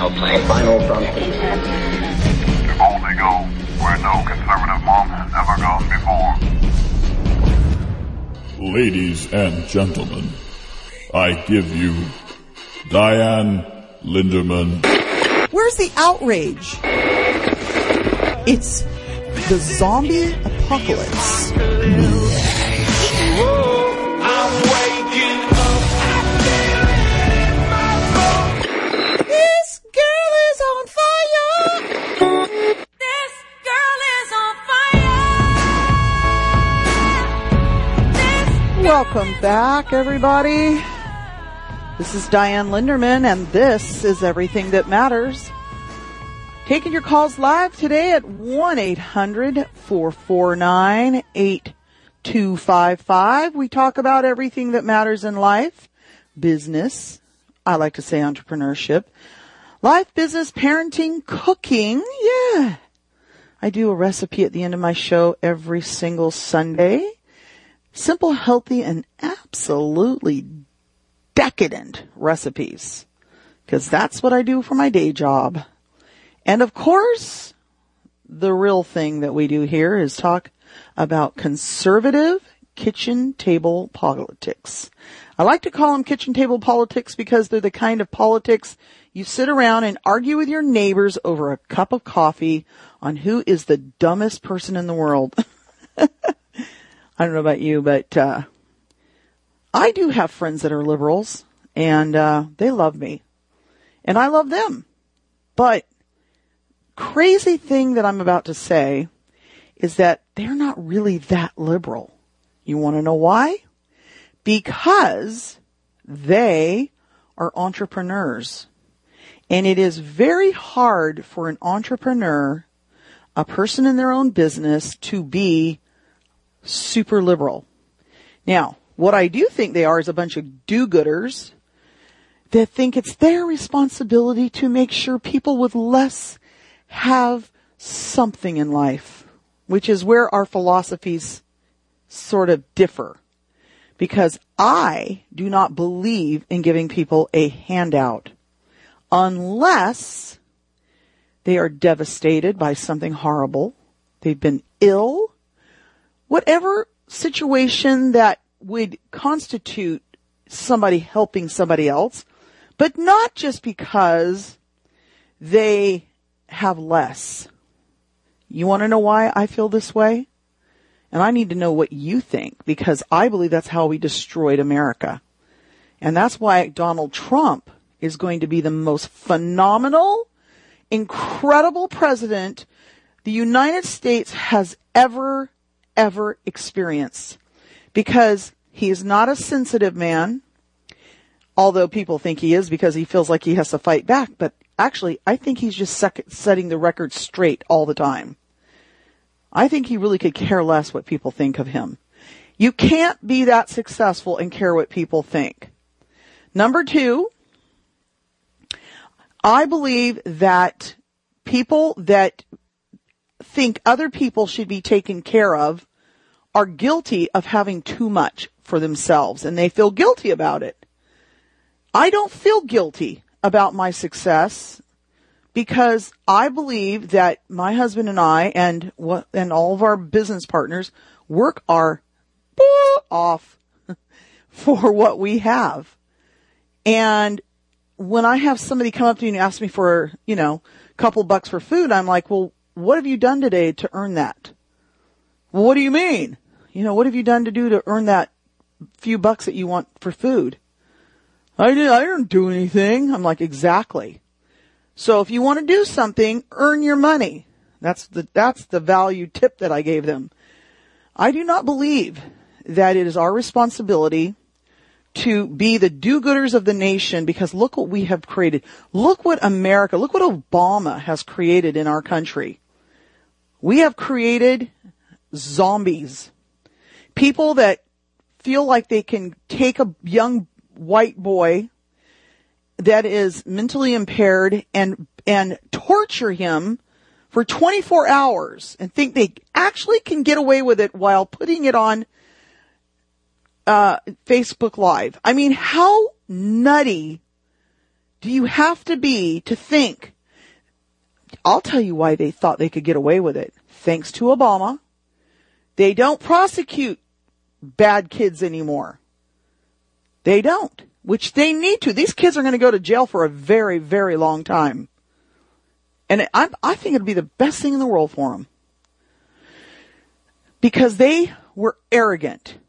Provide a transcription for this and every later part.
I'll play final frontier. To boldly go where no conservative monk has ever gone before. Ladies and gentlemen, I give you Diane Linderman. Where's the outrage? It's the zombie apocalypse. This girl is on fire. This girl is on fire. Welcome back, everybody. This is Diane Linderman, and this is Everything That Matters. Taking your calls live today at 1-800-449-8255. We talk about everything that matters in life, business, I like to say entrepreneurship, life, business, parenting, cooking. Yeah. I do a recipe at the end of my show every single Sunday. Simple, healthy, and absolutely decadent recipes, because that's what I do for my day job. And of course, the real thing that we do here is talk about conservative kitchen table politics. I like to call them kitchen table politics because they're the kind of politics you sit around and argue with your neighbors over a cup of coffee on who is the dumbest person in the world. I don't know about you, but I do have friends that are liberals, and they love me, and I love them. But crazy thing that I'm about to say is that they're not really that liberal. You want to know why? Because they are entrepreneurs. And it is very hard for an entrepreneur, a person in their own business, to be super liberal. Now, what I do think they are is a bunch of do-gooders that think it's their responsibility to make sure people with less have something in life, which is where our philosophies sort of differ. Because I do not believe in giving people a handout unless they are devastated by something horrible, they've been ill, whatever situation that would constitute somebody helping somebody else, but not just because they have less. You want to know why I feel this way? And I need to know what you think, because I believe that's how we destroyed America. And that's why Donald Trump is going to be the most phenomenal, incredible president the United States has ever experienced. Because he is not a sensitive man, although people think he is because he feels like he has to fight back. But actually, I think he's just setting the record straight all the time. I think he really could care less what people think of him. You can't be that successful and care what people think. Number two, I believe that people that think other people should be taken care of are guilty of having too much for themselves, and they feel guilty about it. I don't feel guilty about my success because I believe that my husband and I and all of our business partners work our off for what we have. And when I have somebody come up to me and ask me for, a couple bucks for food, I'm like, well, what have you done today to earn that? Well, what do you mean? What have you done to earn that few bucks that you want for food? I didn't do anything. I'm like, exactly. So if you want to do something, earn your money. That's the value tip that I gave them. I do not believe that it is our responsibility to be the do-gooders of the nation, because look what we have created. Look what Obama has created in our country. We have created zombies. People that feel like they can take a young white boy that is mentally impaired and torture him for 24 hours and think they actually can get away with it while putting it on Facebook Live. I mean, how nutty do you have to be to think? I'll tell you why they thought they could get away with it. Thanks to Obama, they don't prosecute bad kids anymore. They don't, which they need to. These kids are going to go to jail for a very, very long time. And I think it'll be the best thing in the world for them. Because they were arrogant.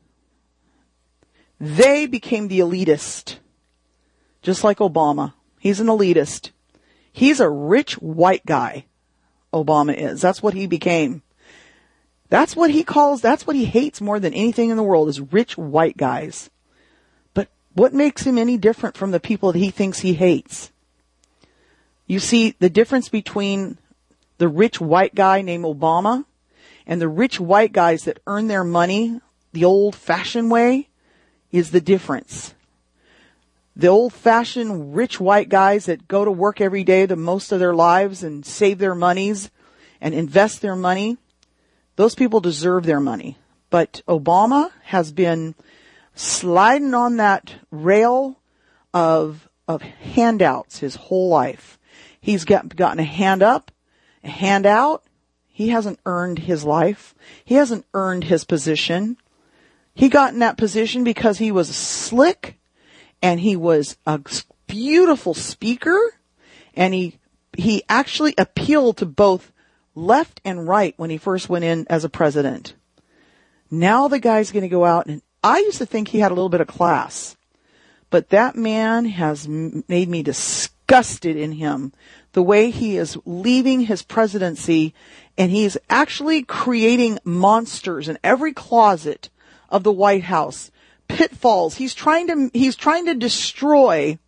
They became the elitist. Just like Obama. He's an elitist. He's a rich white guy. Obama is. That's what he became. That's what he hates more than anything in the world is rich white guys. But what makes him any different from the people that he thinks he hates? You see, the difference between the rich white guy named Obama and the rich white guys that earn their money the old-fashioned way is the difference. The old-fashioned rich white guys that go to work every day the most of their lives and save their monies and invest their money, those people deserve their money. But Obama has been sliding on that rail of handouts his whole life. He's gotten a hand up, a hand out. He hasn't earned his life. He hasn't earned his position. He got in that position because he was slick and he was a beautiful speaker and he actually appealed to both left and right when he first went in as a president. Now the guy's going to go out and I used to think he had a little bit of class, but that man has made me disgusted in him. The way he is leaving his presidency and he's actually creating monsters in every closet of the White House. Pitfalls. He's trying to destroy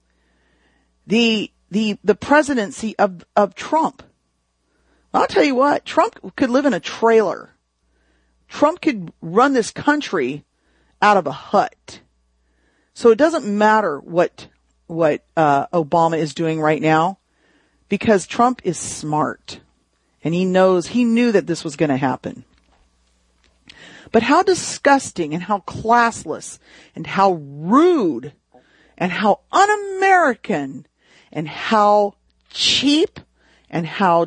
the presidency of Trump. I'll tell you what, Trump could live in a trailer. Trump could run this country out of a hut. So it doesn't matter what Obama is doing right now because Trump is smart and he knew that this was going to happen. But how disgusting and how classless and how rude and how un-American and how cheap and how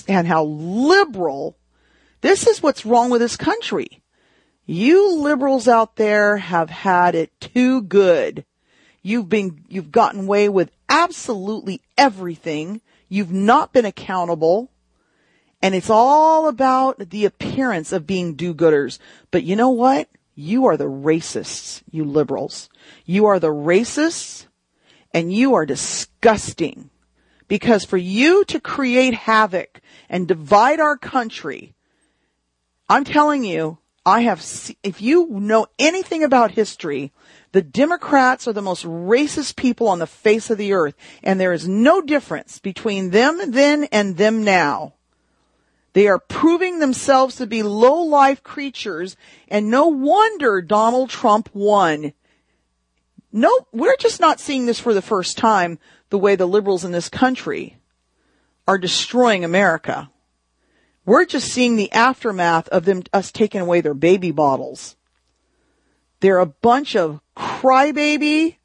liberal. This is what's wrong with this country. You liberals out there have had it too good. You've gotten away with absolutely everything. You've not been accountable. And it's all about the appearance of being do-gooders. But you know what? You are the racists, you liberals. You are the racists, and you are disgusting. Because for you to create havoc and divide our country, I'm telling you, if you know anything about history, the Democrats are the most racist people on the face of the earth. And there is no difference between them then and them now. They are proving themselves to be low-life creatures, and no wonder Donald Trump won. No, we're just not seeing this for the first time, the way the liberals in this country are destroying America. We're just seeing the aftermath of us taking away their baby bottles. They're a bunch of crybaby,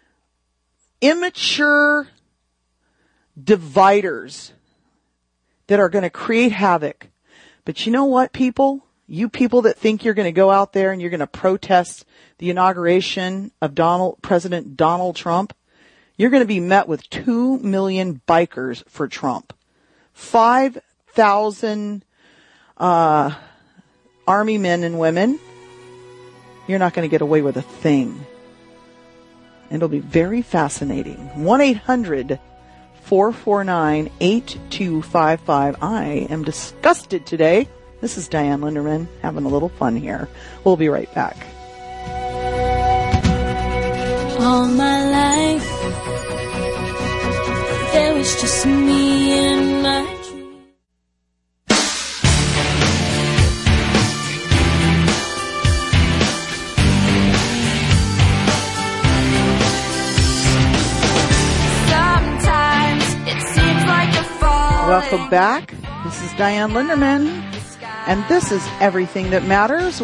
immature dividers that are going to create havoc. But you know what, people? You people that think you're going to go out there and you're going to protest the inauguration of President Donald Trump, you're going to be met with 2 million bikers for Trump. 5,000 army men and women. You're not going to get away with a thing. It'll be very fascinating. 1-800-449-8255. I am disgusted today. This is Diane Linderman having a little fun here. We'll be right back. All my life, there was just me and my dream. Sometimes it seems like a fall. Welcome back. This is Diane Linderman, and this is Everything That Matters.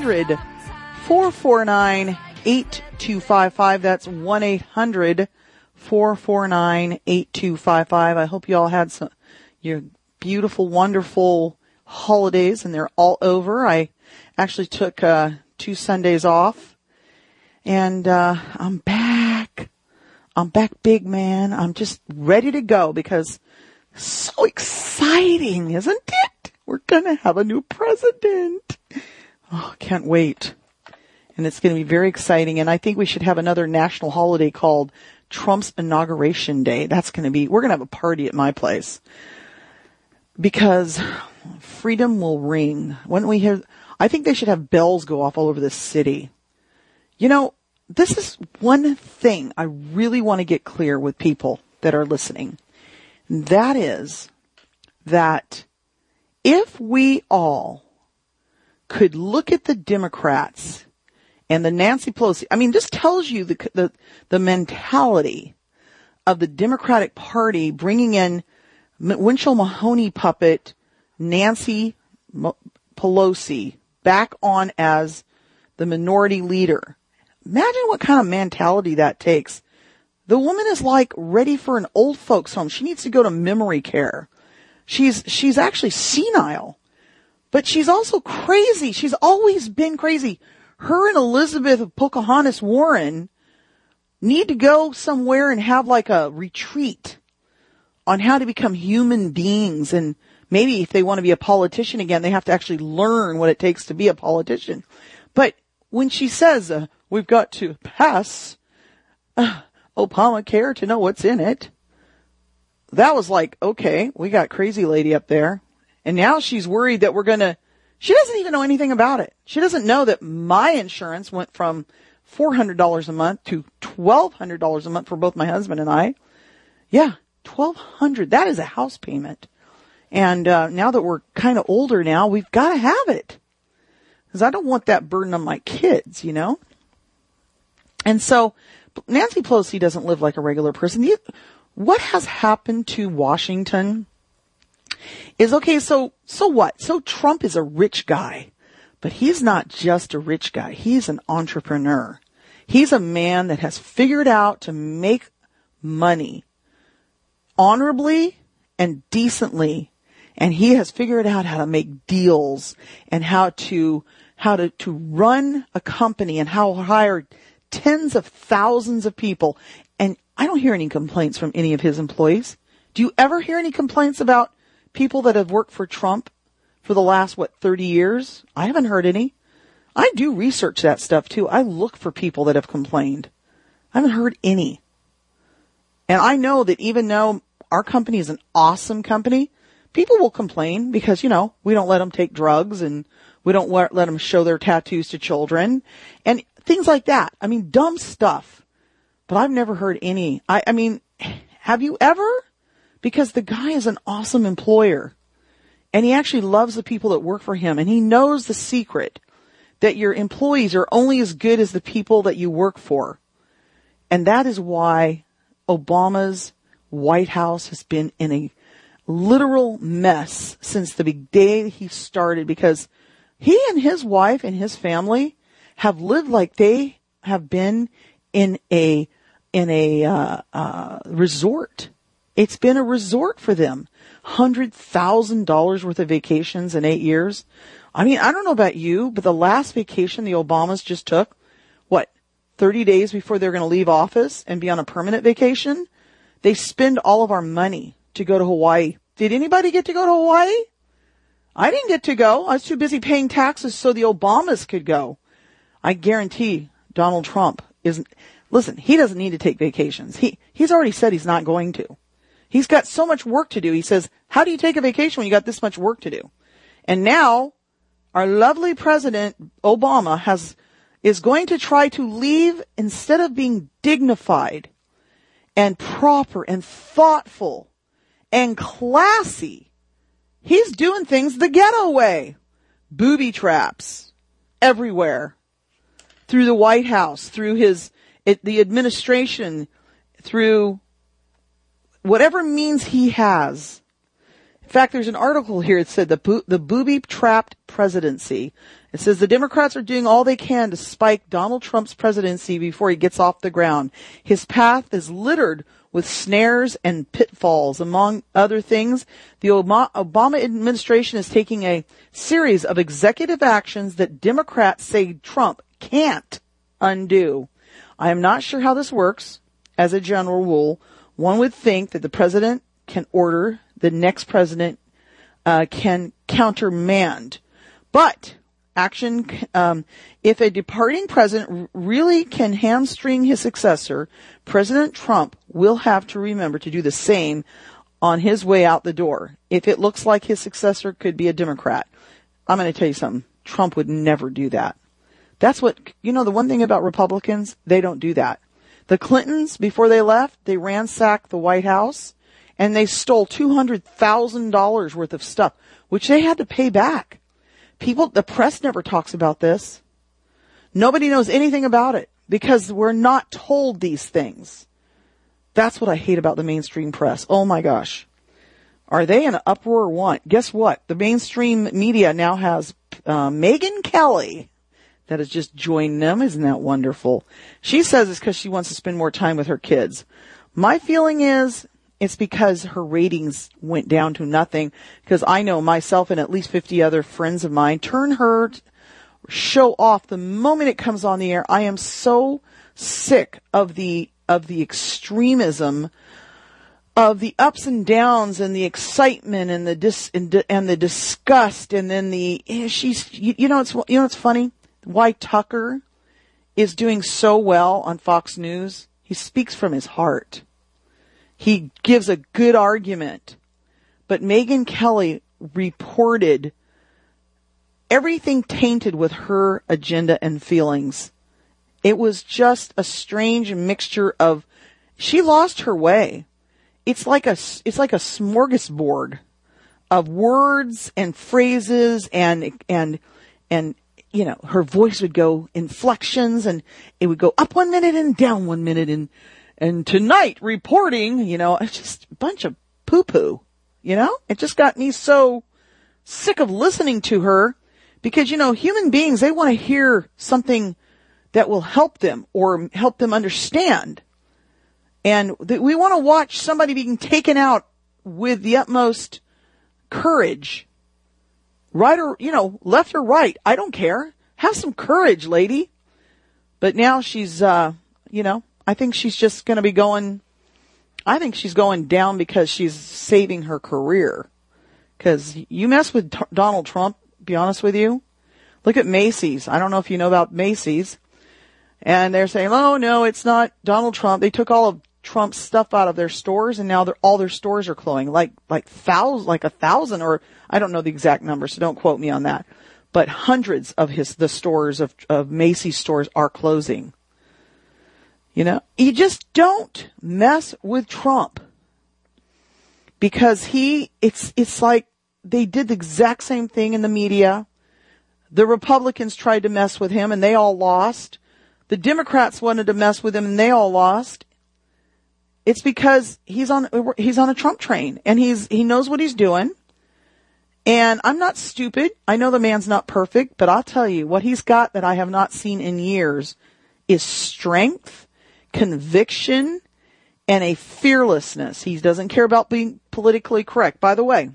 1-800-449-8255. That's 449-8255. I hope you all had your beautiful, wonderful holidays, and they're all over. I actually took 2 Sundays off, and I'm back. I'm back big, man. I'm just ready to go because so exciting, isn't it? We're going to have a new president. Oh, can't wait. And it's going to be very exciting. And I think we should have another national holiday called Trump's Inauguration Day. We're going to have a party at my place because freedom will ring. I think they should have bells go off all over the city. You know, this is one thing I really want to get clear with people that are listening. That is that if we all could look at the Democrats and the Nancy Pelosi, I mean, this tells you the mentality of the Democratic Party bringing in Winchell Mahoney puppet Nancy Pelosi back on as the minority leader. Imagine what kind of mentality that takes. The woman is like ready for an old folks home. She needs to go to memory care. She's actually senile, but she's also crazy. She's always been crazy. Her and Elizabeth Pocahontas Warren need to go somewhere and have like a retreat on how to become human beings. And maybe if they want to be a politician again, they have to actually learn what it takes to be a politician. But when she says, we've got to pass Obamacare to know what's in it, that was like, okay, we got crazy lady up there. And now she's worried that she doesn't even know anything about it. She doesn't know that my insurance went from $400 a month to $1,200 a month for both my husband and I. Yeah, $1,200. That is a house payment. And now that we're kind of older now, we've got to have it. Because I don't want that burden on my kids, you know? And so Nancy Pelosi doesn't live like a regular person. What has happened to Washington is, okay, so what? So Trump is a rich guy, but he's not just a rich guy. He's an entrepreneur. He's a man that has figured out to make money honorably and decently. And he has figured out how to make deals and how to run a company and how to hire tens of thousands of people. And I don't hear any complaints from any of his employees. Do you ever hear any complaints about people that have worked for Trump for the last, 30 years? I haven't heard any. I do research that stuff too. I look for people that have complained. I haven't heard any. And I know that even though our company is an awesome company, people will complain because, we don't let them take drugs and we don't let them show their tattoos to children and things like that. I mean, dumb stuff. But I've never heard any. I mean, have you ever? Because the guy is an awesome employer. And he actually loves the people that work for him. And he knows the secret that your employees are only as good as the people that you work for. And that is why Obama's White House has been in a literal mess since the big day he started, because he and his wife and his family have lived like they have been in a resort. It's been a resort for them. $100,000 worth of vacations in 8 years. I mean, I don't know about you, but the last vacation the Obamas just took, 30 days before they're going to leave office and be on a permanent vacation? They spend all of our money to go to Hawaii. Did anybody get to go to Hawaii? I didn't get to go. I was too busy paying taxes so the Obamas could go. I guarantee Donald Trump isn't. Listen, he doesn't need to take vacations. He's already said he's not going to. He's got so much work to do. He says, how do you take a vacation when you got this much work to do? And now our lovely President Obama is going to try to leave, instead of being dignified and proper and thoughtful and classy, he's doing things the ghetto way. Booby traps everywhere. Through the White House, through the administration, through whatever means he has. In fact, there's an article here. It said the booby-trapped presidency. It says the Democrats are doing all they can to spike Donald Trump's presidency before he gets off the ground. His path is littered with snares and pitfalls. Among other things, the Obama administration is taking a series of executive actions that Democrats say Trump can't undo. I am not sure how this works. As a general rule, one would think that the president can order the next president can countermand. But action, if a departing president really can hamstring his successor, President Trump will have to remember to do the same on his way out the door. If it looks like his successor could be a Democrat, I'm going to tell you something. Trump would never do that. That's what, the one thing about Republicans, they don't do that. The Clintons, before they left, they ransacked the White House and they stole $200,000 worth of stuff, which they had to pay back. The press never talks about this. Nobody knows anything about it because we're not told these things. That's what I hate about the mainstream press. Oh my gosh. Are they in an uproar or what? Guess what? The mainstream media now has Megyn Kelly that has just joined them. Isn't that wonderful? She says it's because she wants to spend more time with her kids. My feeling is it's because her ratings went down to nothing, because I know myself and at least 50 other friends of mine turn her show off the moment it comes on the air. I am so sick of the extremism, of the ups and downs and the excitement and the disgust, and then it's funny why Tucker is doing so well on Fox News. He speaks from his heart. He gives a good argument. But Megyn Kelly reported everything tainted with her agenda and feelings. It was just a strange mixture of, she lost her way. It's like a smorgasbord of words and phrases and her voice would go inflections and it would go up 1 minute and down 1 minute and tonight reporting, it's just a bunch of poo-poo, It just got me so sick of listening to her because, human beings, they want to hear something that will help them or help them understand. And we want to watch somebody being taken out with the utmost courage. Right or, left or right. I don't care. Have some courage, lady. But now she's, I think she's just going to be I think she's going down because she's saving her career. Because you mess with Donald Trump, be honest with you. Look at Macy's. I don't know if you know about Macy's. And they're saying, oh, no, it's not Donald Trump. They took all of Trump's stuff out of their stores, and now all their stores are closing, like 1,000, or I don't know the exact number, so don't quote me on that. But hundreds of the stores of Macy's stores are closing. You just don't mess with Trump because it's like they did the exact same thing in the media. The Republicans tried to mess with him and they all lost. The Democrats wanted to mess with him and they all lost. It's because he's on a Trump train and he knows what he's doing. And I'm not stupid. I know the man's not perfect, but I'll tell you what he's got that I have not seen in years is strength, conviction, and a fearlessness. He doesn't care about being politically correct. By the way,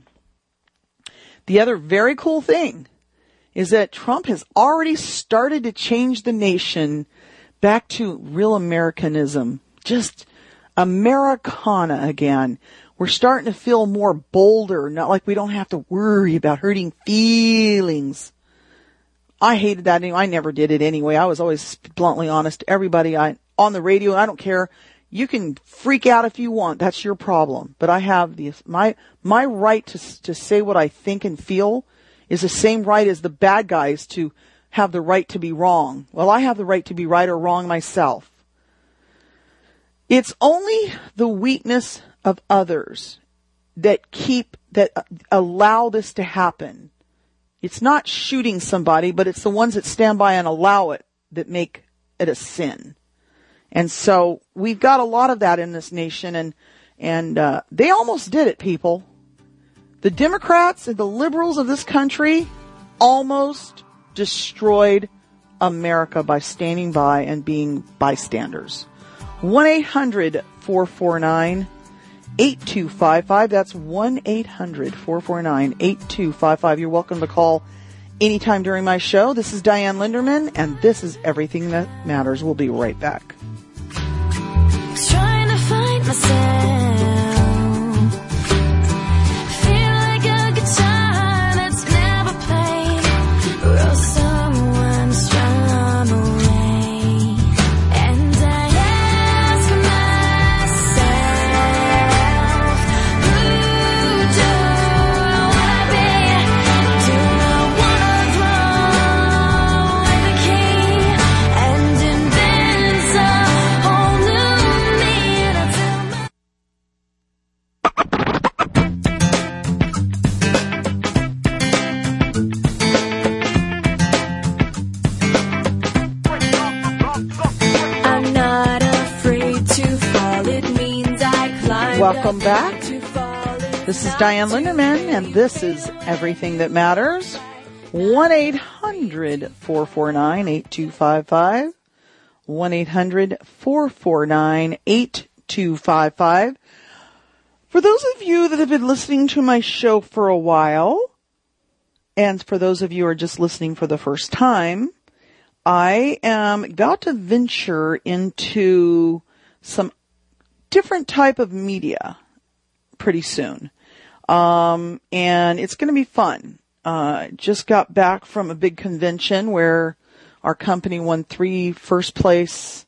the other very cool thing is that Trump has already started to change the nation back to real Americanism. Just Americana again. We're starting to feel more bolder, not like we don't have to worry about hurting feelings. I hated that anyway. I never did it anyway. I was always bluntly honest to everybody on the radio. I don't care. You can freak out if you want. That's your problem. But I have my right to say what I think and feel is the same right as the bad guys to have the right to be wrong. Well, I have the right to be right or wrong myself. It's only the weakness of others that allow this to happen. It's not shooting somebody, but it's the ones that stand by and allow it that make it a sin. And so we've got a lot of that in this nation, and they almost did it, people. The Democrats and the liberals of this country almost destroyed America by standing by and being bystanders. 1-800-449-8255. That's 1-800-449-8255. You're welcome to call anytime during my show. This is Diane Linderman, and this is Everything That Matters. We'll be right back. Trying to find myself. Feel like a guitar that's never played. Or someone's drum away. And I ask myself, who do I wanna be? Do I wanna grow in the key and invent a whole new me? And I tell my I'm not afraid to fall. It means I climb. Welcome back. To fall. This is Diane Linderman, and this is Everything That Matters. 1-800-449-8255. 1-800-449-8255. For those of you that have been listening to my show for a while, and for those of you who are just listening for the first time, I am about to venture into some different type of media pretty soon. And it's going to be fun. Just got back from a big convention where our company won 3 first place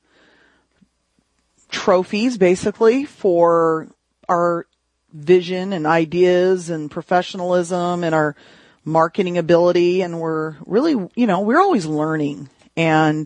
trophies, basically, for our vision and ideas and professionalism and our marketing ability. And we're really, we're always learning. And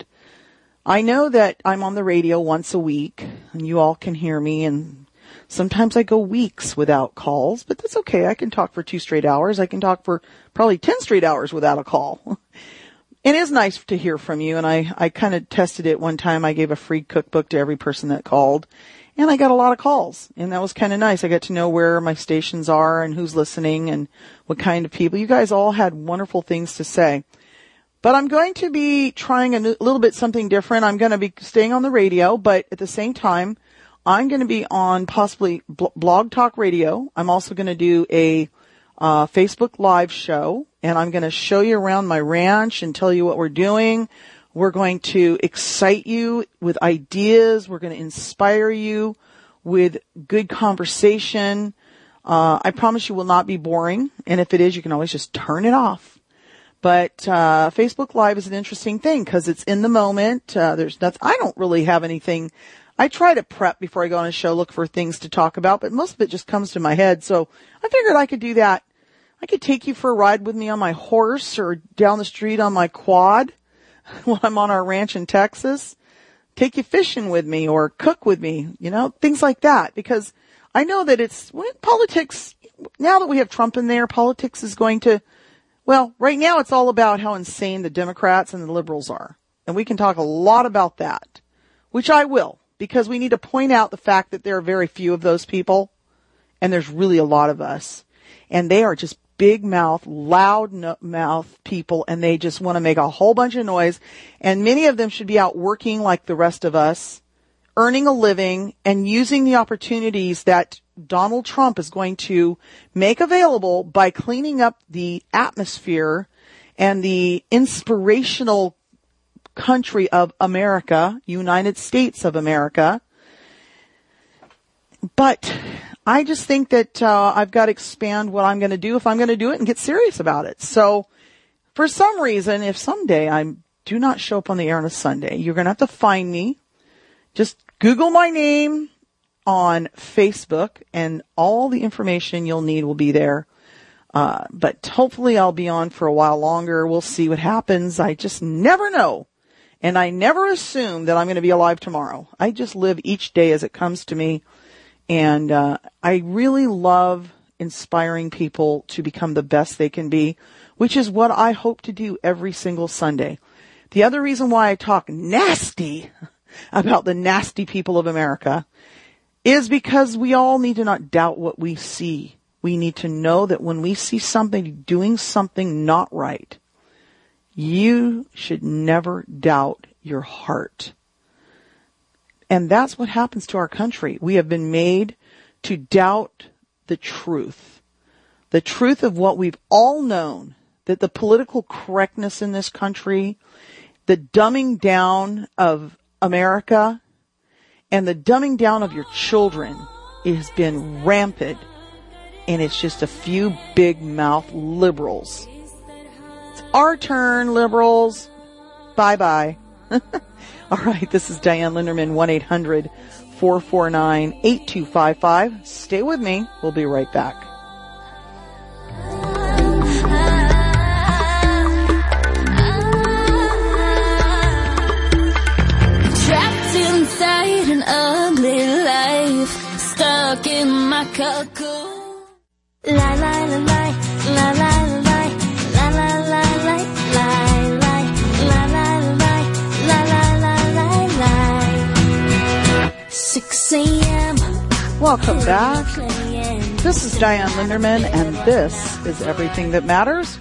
I know that I'm on the radio once a week and you all can hear me, and sometimes I go weeks without calls, but that's okay. I can talk for 2 straight hours. I can talk for probably 10 straight hours without a call. It is nice to hear from you, and I kind of tested it one time. I gave a free cookbook to every person that called, and I got a lot of calls, and that was kind of nice. I got to know where my stations are and who's listening and what kind of people. You guys all had wonderful things to say. But I'm going to be trying a little bit something different. I'm going to be staying on the radio, but at the same time, I'm going to be on possibly Blog Talk Radio. I'm also going to do a Facebook Live show, and I'm going to show you around my ranch and tell you what we're doing. We're going to excite you with ideas. We're going to inspire you with good conversation. I promise you will not be boring, and if it is, you can always just turn it off. But Facebook Live is an interesting thing because it's in the moment. There's nothing. I don't really have anything. I try to prep before I go on a show, look for things to talk about, but most of it just comes to my head. So I figured I could do that. I could take you for a ride with me on my horse or down the street on my quad while I'm on our ranch in Texas. Take you fishing with me or cook with me, things like that. Because I know that politics, now that we have Trump in there, politics is going to, right now it's all about how insane the Democrats and the liberals are. And we can talk a lot about that, which I will, because we need to point out the fact that there are very few of those people, and there's really a lot of us. And they are just big mouth, loud mouth people, and they just want to make a whole bunch of noise. And many of them should be out working like the rest of us, earning a living, and using the opportunities that Donald Trump is going to make available by cleaning up the atmosphere and the inspirational country of America, United States of America. But I just think that I've got to expand what I'm going to do if I'm going to do it and get serious about it. So for some reason, if someday I do not show up on the air on a Sunday, you're going to have to find me. Just Google my name on Facebook, and all the information you'll need will be there. But hopefully I'll be on for a while longer. We'll see what happens. I just never know. And I never assume that I'm going to be alive tomorrow. I just live each day as it comes to me. And I really love inspiring people to become the best they can be, which is what I hope to do every single Sunday. The other reason why I talk nasty about the nasty people of America is because we all need to not doubt what we see. We need to know that when we see somebody doing something not right, you should never doubt your heart. And that's what happens to our country. We have been made to doubt the truth of what we've all known, that the political correctness in this country, the dumbing down of America, and the dumbing down of your children, it has been rampant. And it's just a few big mouth liberals. It's our turn, liberals. Bye-bye. All right, this is Diane Linderman, 1-800-449-8255. Stay with me. We'll be right back. Trapped inside an ugly life, stuck in my cocoon. La la la la, la la la la, la la la la, la la la, 6 a.m. Welcome back. This is Diane Linderman, and this is Everything That Matters.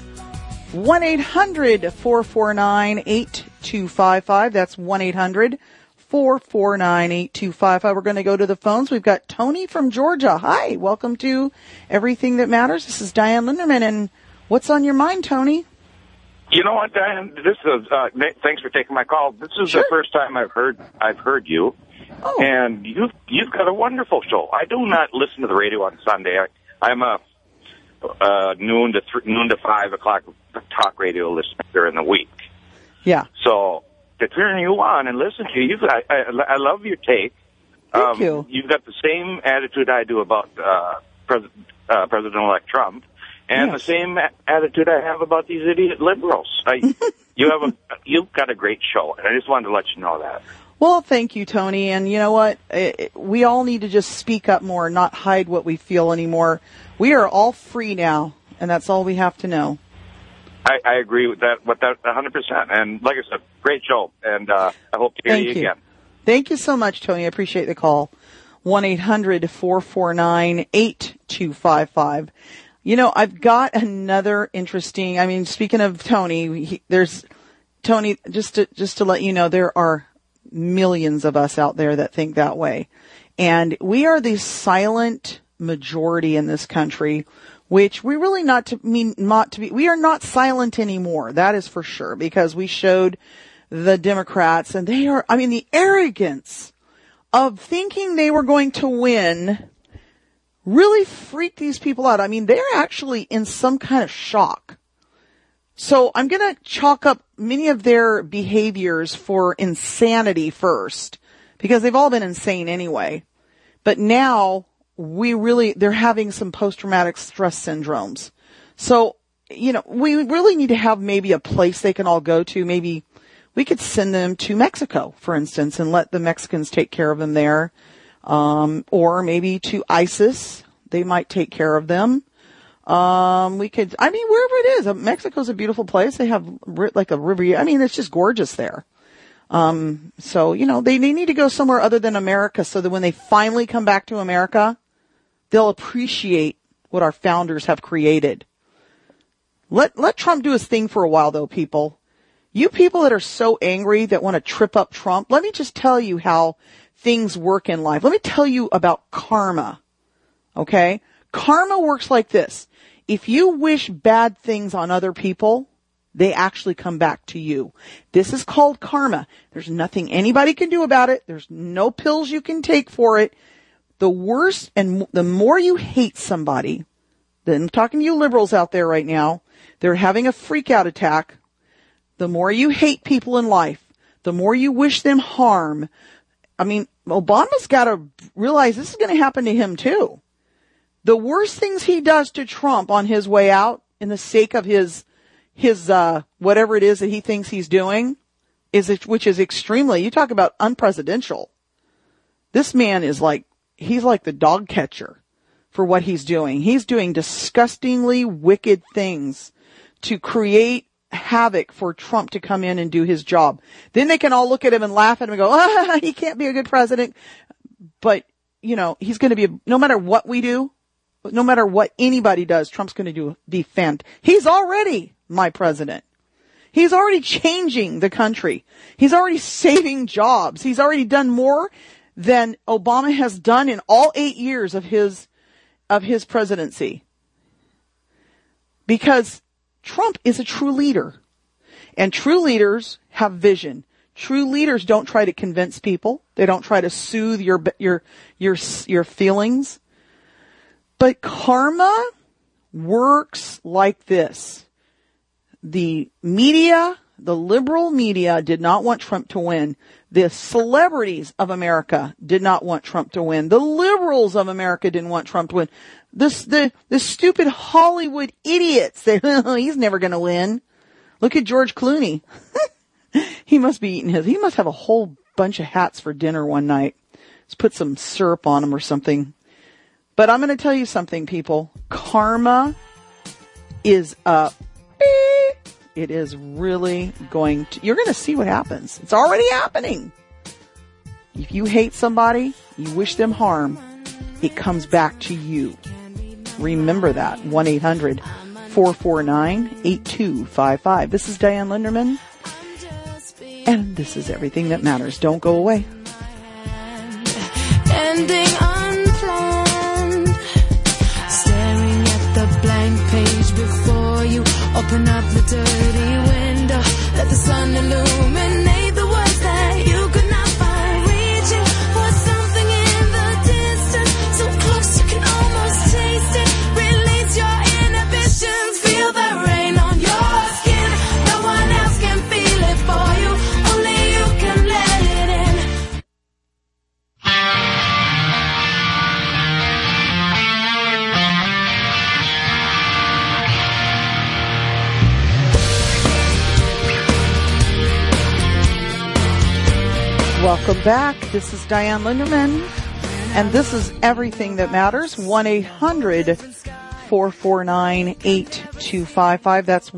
1-800-449-8255. That's 1-800-449-8255. We're going to go to the phones. We've got Tony from Georgia. Hi, welcome to Everything That Matters. This is Diane Linderman, and what's on your mind, Tony? You know what, Diane? This is thanks for taking my call. This is Sure. the first time I've heard you, Oh. and you've got a wonderful show. I do not listen to the radio on Sunday. I'm a noon to 5 o'clock talk radio listener during the week. Yeah. So to turn you on and listen to you, I love your take. Thank you. You've got the same attitude I do about President-elect Trump, and Yes. the same attitude I have about these idiot liberals. You've got a great show, and I just wanted to let you know that. Well, thank you, Tony. And you know what? We all need to just speak up more, not hide what we feel anymore. We are all free now, and that's all we have to know. I agree with that 100%. And like I said, great show, and I hope to hear you again. Thank you so much, Tony. I appreciate the call. 1-800-449-8255. You know, I've got another interesting, speaking of Tony, Tony, just to let you know, there are millions of us out there that think that way. And we are the silent majority in this country, which we really we are not silent anymore. That is for sure, because we showed the Democrats, and they are, the arrogance of thinking they were going to win really freaked these people out. They're actually in some kind of shock. So I'm going to chalk up many of their behaviors for insanity first, because they've all been insane anyway. But now they're having some post-traumatic stress syndromes. So, we really need to have maybe a place they can all go to. Maybe we could send them to Mexico, for instance, and let the Mexicans take care of them there. Or maybe to ISIS. They might take care of them. We could, wherever it is. Mexico's a beautiful place. They have like a river. It's just gorgeous there. So, they need to go somewhere other than America, so that when they finally come back to America, they'll appreciate what our founders have created. Let Trump do his thing for a while, though, people. You people that are so angry that want to trip up Trump, let me just tell you how things work in life. Let me tell you about karma. Okay? Karma works like this. If you wish bad things on other people, they actually come back to you. This is called karma. There's nothing anybody can do about it. There's no pills you can take for it. The worse and the more you hate somebody, then I'm talking to you liberals out there right now, they're having a freak out attack. The more you hate people in life, the more you wish them harm. Obama's got to realize this is going to happen to him too. The worst things he does to Trump on his way out, in the sake of his whatever it is that he thinks he's doing, which is extremely, you talk about unpresidential. This man is he's like the dog catcher for what he's doing. He's doing disgustingly wicked things to create havoc for Trump to come in and do his job. Then they can all look at him and laugh at him and go, he can't be a good president. But, he's going to be, no matter what we do, no matter what anybody does, Trump's going to be He's already my president. He's already changing the country. He's already saving jobs. He's already done more than Obama has done in all 8 years of his presidency. Because Trump is a true leader. And true leaders have vision. True leaders don't try to convince people. They don't try to soothe your feelings. But karma works like this. The media, the liberal media, did not want Trump to win. The celebrities of America did not want Trump to win. The liberals of America didn't want Trump to win. The stupid Hollywood idiots, he's never going to win. Look at George Clooney. He must have a whole bunch of hats for dinner one night. Let's put some syrup on them or something. But I'm going to tell you something, people. Karma is up. It is really you're going to see what happens. It's already happening. If you hate somebody, you wish them harm, it comes back to you. Remember that. 1-800-449-8255. This is Diane Linderman. And this is Everything That Matters. Don't go away. Ending unplanned. Staring at the blank page before you. Open up the dirty window. Let the sun illuminate the words that you could not find. Reaching for something in the distance. So close you can almost taste it. Release your inhibitions. Feel the rain on your skin. No one else can feel it for you. Only you can let it in. Welcome back. This is Diane Linderman, and this is Everything That Matters. 1-800-449-8255. That's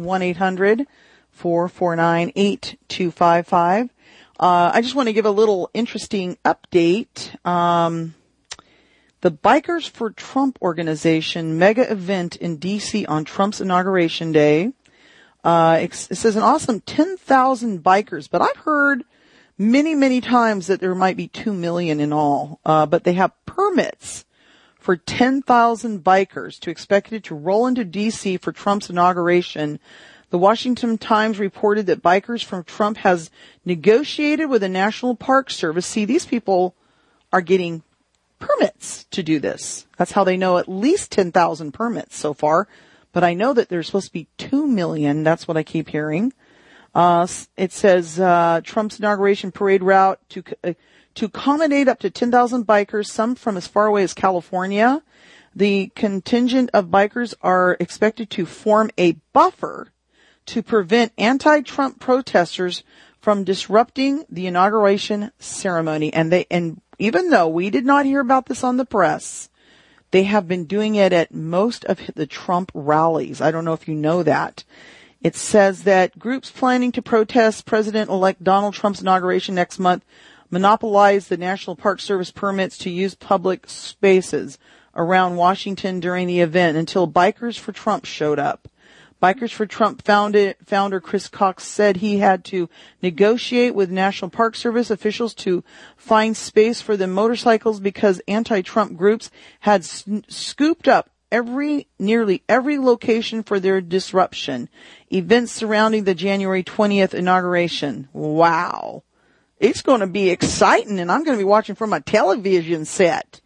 1-800-449-8255. I just want to give a little interesting update. The Bikers for Trump organization mega event in D.C. on Trump's inauguration day. It says an awesome 10,000 bikers, but I've heard many times that there might be 2 million in all. But they have permits for 10,000 bikers expected to roll into D.C. for Trump's inauguration. The Washington Times reported that bikers from Trump has negotiated with the National Park Service. See, these people are getting permits to do this. That's how they know at least 10,000 permits so far. But I know that there's supposed to be 2 million. That's what I keep hearing. It says Trump's inauguration parade route to accommodate up to 10,000 bikers, some from as far away as California. The contingent of bikers are expected to form a buffer to prevent anti-Trump protesters from disrupting the inauguration ceremony. And even though we did not hear about this on the press, they have been doing it at most of the Trump rallies. I don't know if you know that. It says that groups planning to protest President-elect Donald Trump's inauguration next month monopolized the National Park Service permits to use public spaces around Washington during the event until Bikers for Trump showed up. Bikers for Trump founder Chris Cox said he had to negotiate with National Park Service officials to find space for the motorcycles because anti-Trump groups had scooped up nearly every location for their disruption. Events surrounding the January 20th inauguration. Wow. It's going to be exciting, and I'm going to be watching from my television set.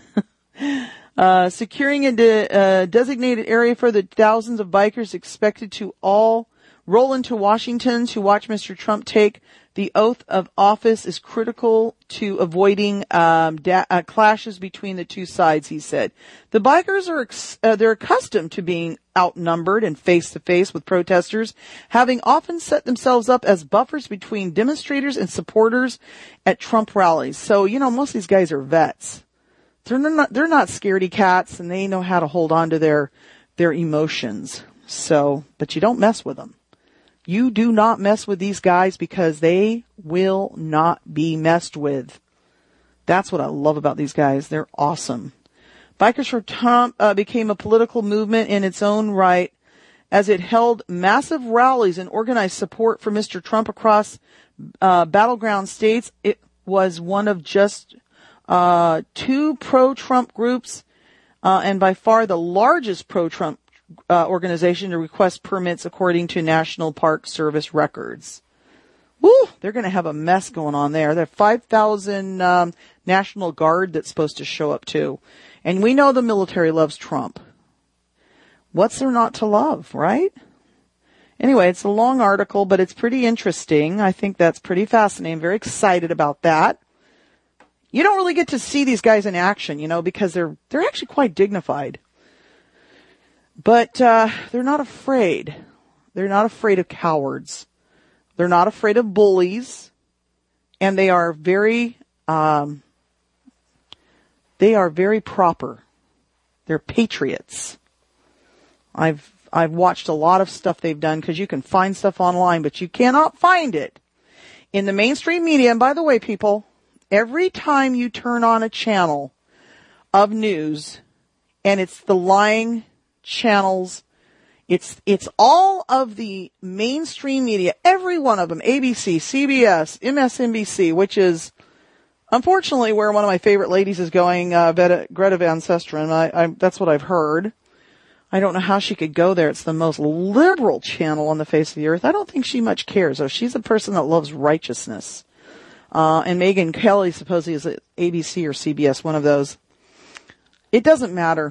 Securing a designated area for the thousands of bikers expected to all roll into Washington to watch Mr. Trump take the oath of office is critical to avoiding clashes between the two sides, he said. The bikers they're accustomed to being outnumbered and face to face with protesters, having often set themselves up as buffers between demonstrators and supporters at Trump rallies. So, most of these guys are vets. They're not scaredy cats, and they know how to hold on to their emotions. So, but you don't mess with them. You do not mess with these guys because they will not be messed with. That's what I love about these guys. They're awesome. Bikers for Trump became a political movement in its own right as it held massive rallies and organized support for Mr. Trump across battleground states. It was one of just 2 pro-Trump groups and by far the largest pro-Trump organization to request permits according to National Park Service records. Woo! They're going to have a mess going on there. There are 5,000 National Guard that's supposed to show up too. And we know the military loves Trump. What's there not to love, right? Anyway, it's a long article, but it's pretty interesting. I think that's pretty fascinating. I'm very excited about that. You don't really get to see these guys in action, you know, because they're actually quite dignified. But they're not afraid. They're not afraid of cowards. They're not afraid of bullies. And they are very proper. They're patriots. I've watched a lot of stuff they've done because you can find stuff online, but you cannot find it in the mainstream media. And by the way, people, every time you turn on a channel of news and it's the lying channels, it's all of the mainstream media, every one of them, ABC, CBS, MSNBC, which is unfortunately where one of my favorite ladies is going, Greta Van Susteren. That's what I've heard. I don't know how she could go there. It's the most liberal channel on the face of the earth. I don't think she much cares, though. She's a person that loves righteousness. And Megyn Kelly supposedly is at ABC or CBS, one of those. It doesn't matter.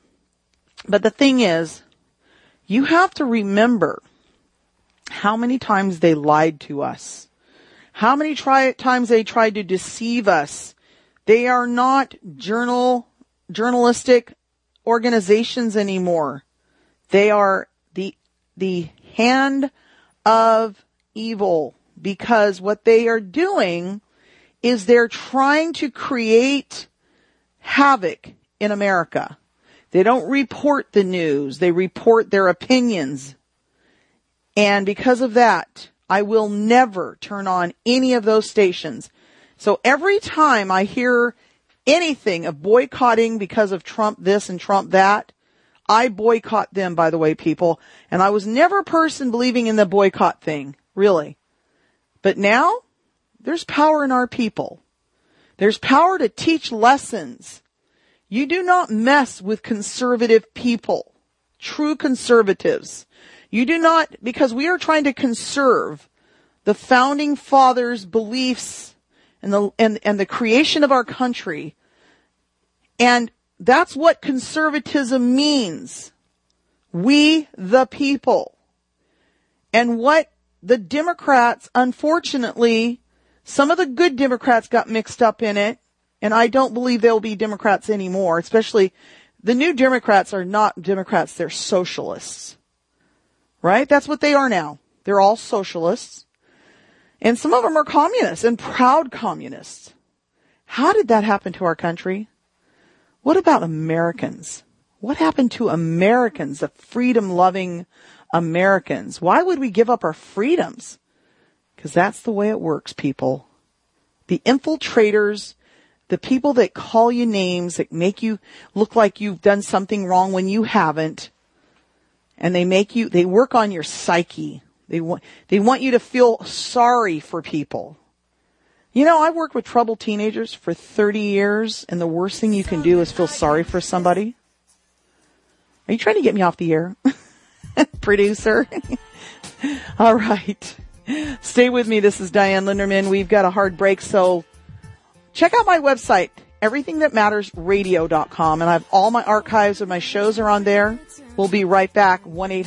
But the thing is, you have to remember how many times they lied to us. How many times they tried to deceive us. They are not journalistic organizations anymore. They are the hand of evil, because what they are doing is they're trying to create havoc in America. They don't report the news. They report their opinions. And because of that, I will never turn on any of those stations. So every time I hear anything of boycotting because of Trump this and Trump that, I boycott them, by the way, people. And I was never a person believing in the boycott thing, really. But now, there's power in our people. There's power to teach lessons. You do not mess with conservative people, true conservatives. You do not, because we are trying to conserve the founding fathers' beliefs and the creation of our country. And that's what conservatism means. We the people. And what the Democrats, unfortunately, some of the good Democrats got mixed up in it, and I don't believe they'll be Democrats anymore, especially the new Democrats are not Democrats, they're socialists. Right? That's what they are now. They're all socialists. And some of them are communists and proud communists. How did that happen to our country? What about Americans? What happened to Americans, the freedom-loving Americans? Why would we give up our freedoms? Because that's the way it works, people. The infiltrators, the people that call you names, that make you look like you've done something wrong when you haven't, and they work on your psyche. They want you to feel sorry for people. You know, I worked with troubled teenagers for 30 years, and the worst thing you can do is feel sorry for somebody. Are you trying to get me off the air? Producer? All right. Stay with me. This is Diane Linderman. We've got a hard break, so check out my website, everythingthatmattersradio.com, and I have all my archives of my shows are on there. We'll be right back.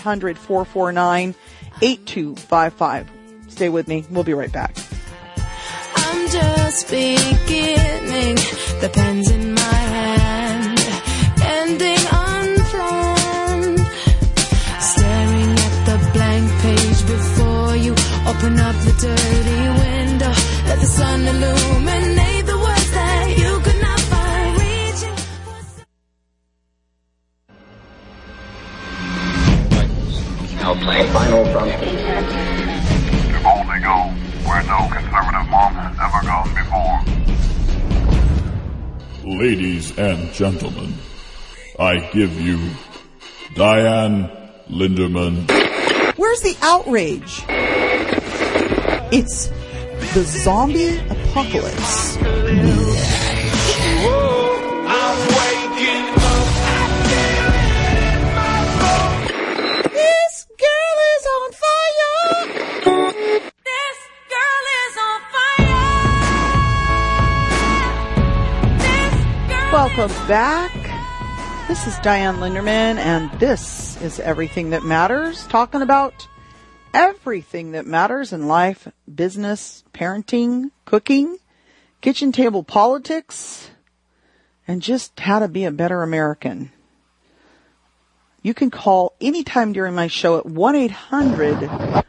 1-800-449-8255. Stay with me. We'll be right back. I'm just beginning, the pen's in my hand, ending unplanned, staring at the blank page before you. Open up the dirty window, let the sun illuminate the words that you could not find. Reaching I'll play final frontier. To boldly go where no conservative mom has ever gone before. Ladies and gentlemen, I give you Diane Linderman. Where's the outrage? It's the zombie apocalypse. This girl is on fire. This girl is on fire. This girl Welcome back. This is Diane Linderman, and this is Everything That Matters, talking about everything that matters in life, business, parenting, cooking, kitchen table politics, and just how to be a better American. You can call anytime during my show at 1-800,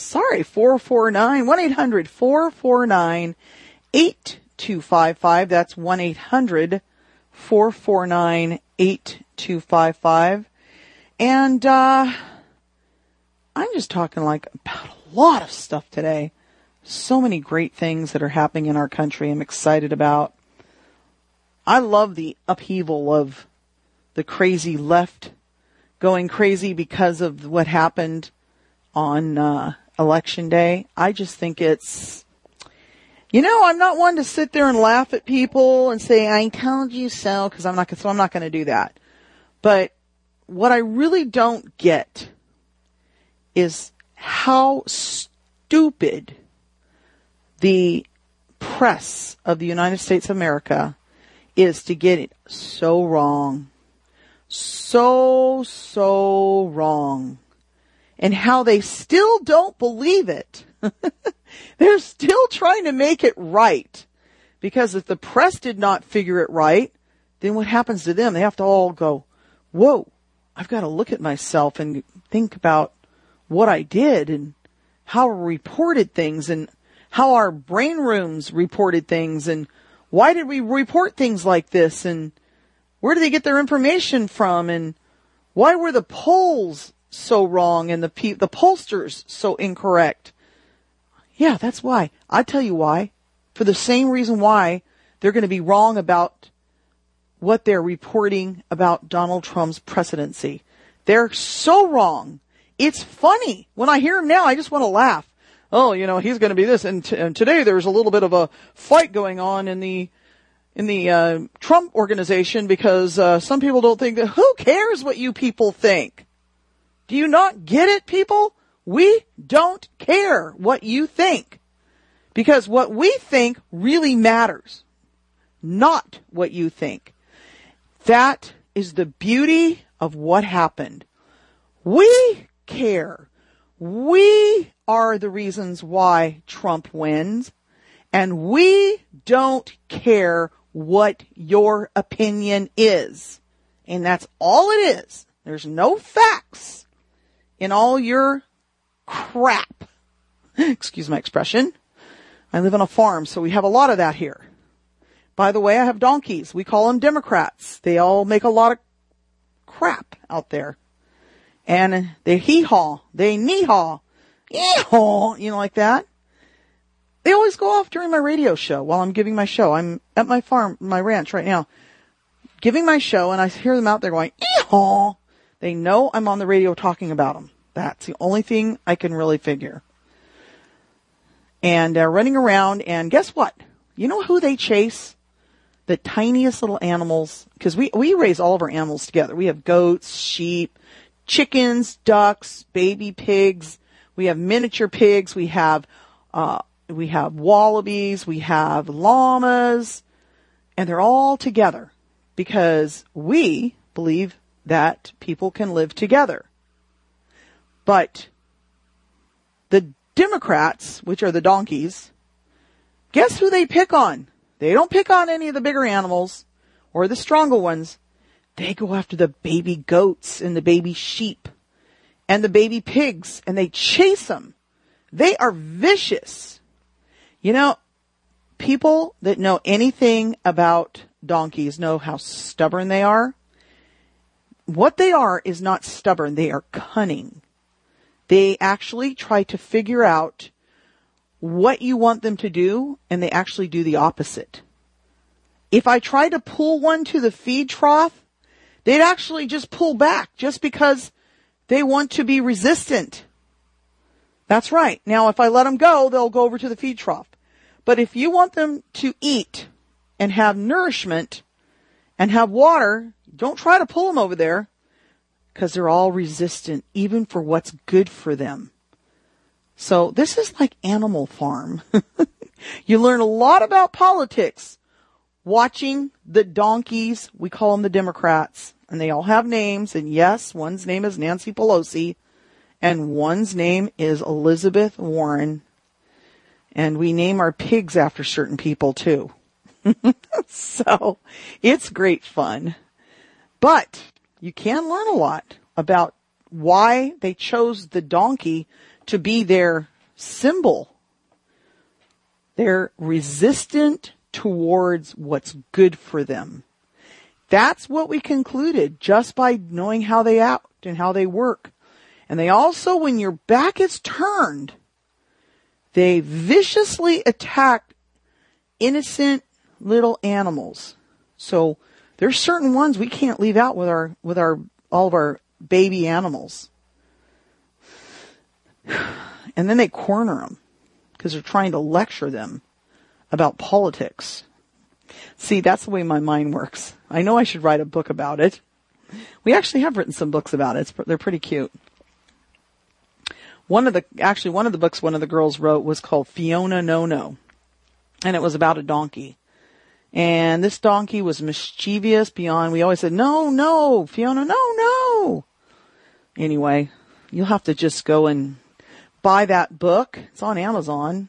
1-800-449-8255. That's 1-800-449-8255. And, I'm just talking like about a lot of stuff today. So many great things that are happening in our country I'm excited about. I love the upheaval of the crazy left going crazy because of what happened on Election Day. I just think it's, I'm not one to sit there and laugh at people and say, I told you so, because I'm not going to do that. But what I really don't get is how stupid the press of the United States of America is to get it so wrong. So wrong. And how they still don't believe it. They're still trying to make it right. Because if the press did not figure it right, then what happens to them? They have to all go, whoa, I've got to look at myself and think about what I did and how I reported things and how our brain rooms reported things and why did we report things like this and where do they get their information from and why were the polls so wrong and the pollsters so incorrect? Yeah, that's why. I tell you why. For the same reason why they're going to be wrong about what they're reporting about Donald Trump's presidency. They're so wrong. It's funny. When I hear him now, I just want to laugh. Oh, he's going to be this. And today there's a little bit of a fight going on in the Trump organization because some people don't think that. Who cares what you people think? Do you not get it, people? We don't care what you think. Because what we think really matters. Not what you think. That is the beauty of what happened. We care. We are the reasons why Trump wins, and we don't care what your opinion is. And that's all it is. There's no facts in all your crap. Excuse my expression. I live on a farm, so we have a lot of that here. By the way, I have donkeys. We call them Democrats. They all make a lot of crap out there. And they hee-haw, they knee-haw, yee-haw, like that. They always go off during my radio show while I'm giving my show. I'm at my farm, my ranch right now, giving my show, and I hear them out there going, yee-haw. They know I'm on the radio talking about them. That's the only thing I can really figure. And they're running around, and guess what? You know who they chase? The tiniest little animals, because we raise all of our animals together. We have goats, sheep, chickens, ducks, baby pigs. We have miniature pigs. We have wallabies. We have llamas, and they're all together because we believe that people can live together. But the Democrats, which are the donkeys, guess who they pick on? They don't pick on any of the bigger animals or the stronger ones. They go after the baby goats and the baby sheep and the baby pigs, and they chase them. They are vicious. People that know anything about donkeys know how stubborn they are. What they are is not stubborn. They are cunning. They actually try to figure out what you want them to do, and they actually do the opposite. If I try to pull one to the feed trough, They'd actually just pull back just because they want to be resistant. That's right. Now, if I let them go, they'll go over to the feed trough. But if you want them to eat and have nourishment and have water, don't try to pull them over there because they're all resistant, even for what's good for them. So this is like Animal Farm. You learn a lot about politics watching the donkeys. We call them the Democrats, and they all have names. And yes, one's name is Nancy Pelosi, and one's name is Elizabeth Warren. And we name our pigs after certain people too. So it's great fun. But you can learn a lot about why they chose the donkey to be their symbol. They're resistant towards what's good for them. That's what we concluded just by knowing how they act and how they work. And they also, when your back is turned, they viciously attack innocent little animals. So there's certain ones we can't leave out with all of our baby animals. And then they corner them because they're trying to lecture them about politics. See, that's the way my mind works. I know I should write a book about it. We actually have written some books about it. They're pretty cute. One of the books one of the girls wrote was called Fiona No. And it was about a donkey. And this donkey was mischievous beyond, we always said, no, Fiona, no. Anyway, you'll have to just go and buy that book. It's on Amazon.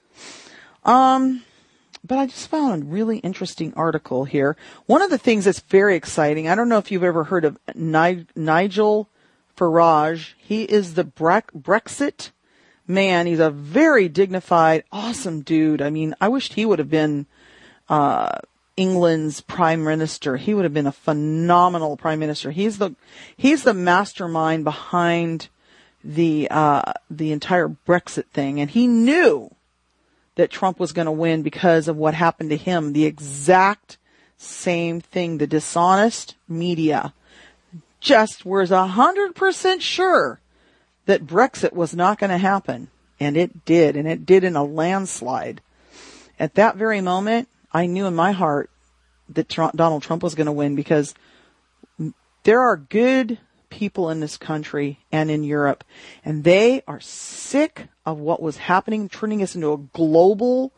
But I just found a really interesting article here. One of the things that's very exciting, I don't know if you've ever heard of Nigel Farage. He is the Brexit man. He's a very dignified, awesome dude. I mean, I wished he would have been England's prime minister. He would have been a phenomenal prime minister. He's the mastermind behind the entire Brexit thing, and he knew that Trump was going to win because of what happened to him. The exact same thing. The dishonest media just was 100% sure that Brexit was not going to happen. And it did. And it did in a landslide. At that very moment, I knew in my heart that Donald Trump was going to win, because there are good people in this country and in Europe, and they are sick of what was happening, turning us into a global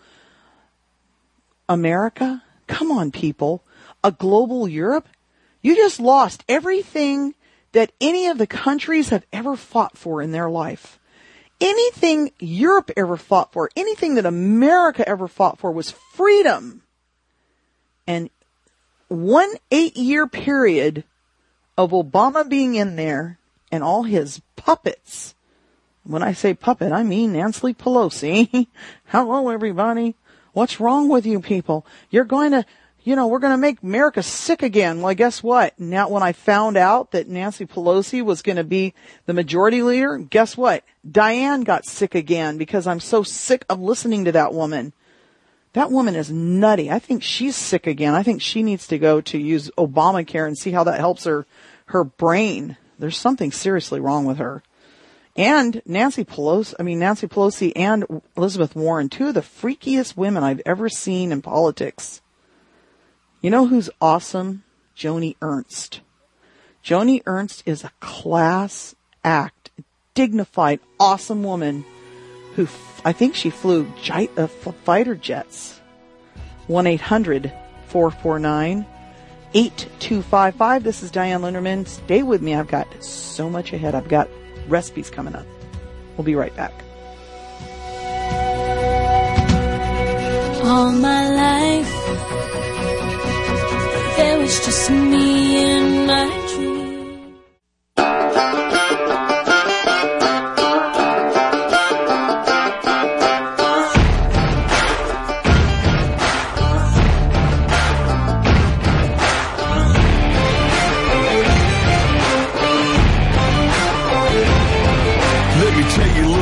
America. Come on, people. A global Europe? You just lost everything that any of the countries have ever fought for in their life. Anything Europe ever fought for, anything that America ever fought for was freedom. And 1 8-year period of Obama being in there and all his puppets. When I say puppet, I mean Nancy Pelosi. Hello, everybody. What's wrong with you people? You're going to, we're going to make America sick again. Well, guess what? Now, when I found out that Nancy Pelosi was going to be the majority leader, guess what? Diane got sick again, because I'm so sick of listening to that woman. That woman is nutty. I think she's sick again. I think she needs to go to use Obamacare and see how that helps her brain. There's something seriously wrong with her. And Nancy Pelosi and Elizabeth Warren, two of the freakiest women I've ever seen in politics. You know who's awesome? Joni Ernst. Joni Ernst is a class act, dignified, awesome woman who I think she flew fighter jets. 1-800-449-8255. This is Diane Linderman. Stay with me. I've got so much ahead. I've got recipes coming up. We'll be right back. All my life, there was just me and my dream.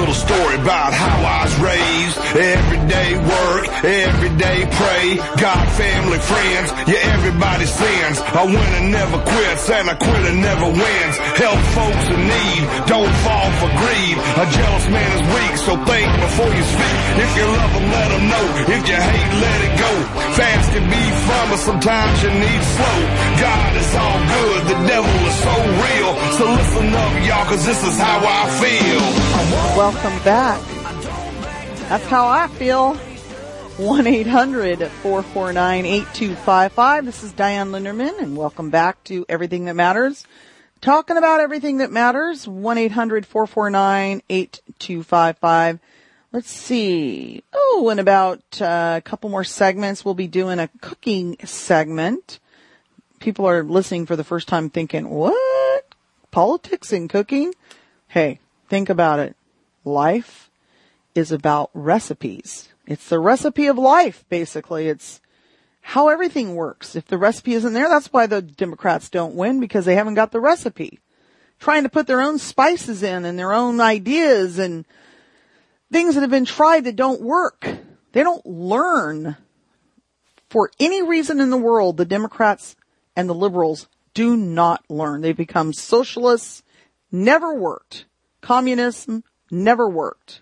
About how I was raised, everyday work, everyday pray, God family, friends, yeah, everybody sins. A winner never quits and a quitter never wins. Help folks in need, don't fall for greed. A jealous man is weak, so think before you speak. If you love them, let them know. If you hate, let it go. Fast can be fun, but sometimes you need slow. God is all good, the devil is so real. So listen up, y'all, cause this is how I feel. Welcome back. That's how I feel. 1-800-449-8255. This is Diane Linderman, and welcome back to Everything That Matters. Talking about everything that matters. 1-800-449-8255. Let's see. Oh, in about a couple more segments, we'll be doing a cooking segment. People are listening for the first time thinking, what? Politics and cooking? Hey, think about it. Life is about recipes. It's the recipe of life, basically. It's how everything works. If the recipe isn't there, that's why the Democrats don't win, because they haven't got the recipe. Trying to put their own spices in and their own ideas and things that have been tried that don't work. They don't learn. For any reason in the world, the Democrats and the liberals do not learn. They become socialists. Never worked. Communism never worked.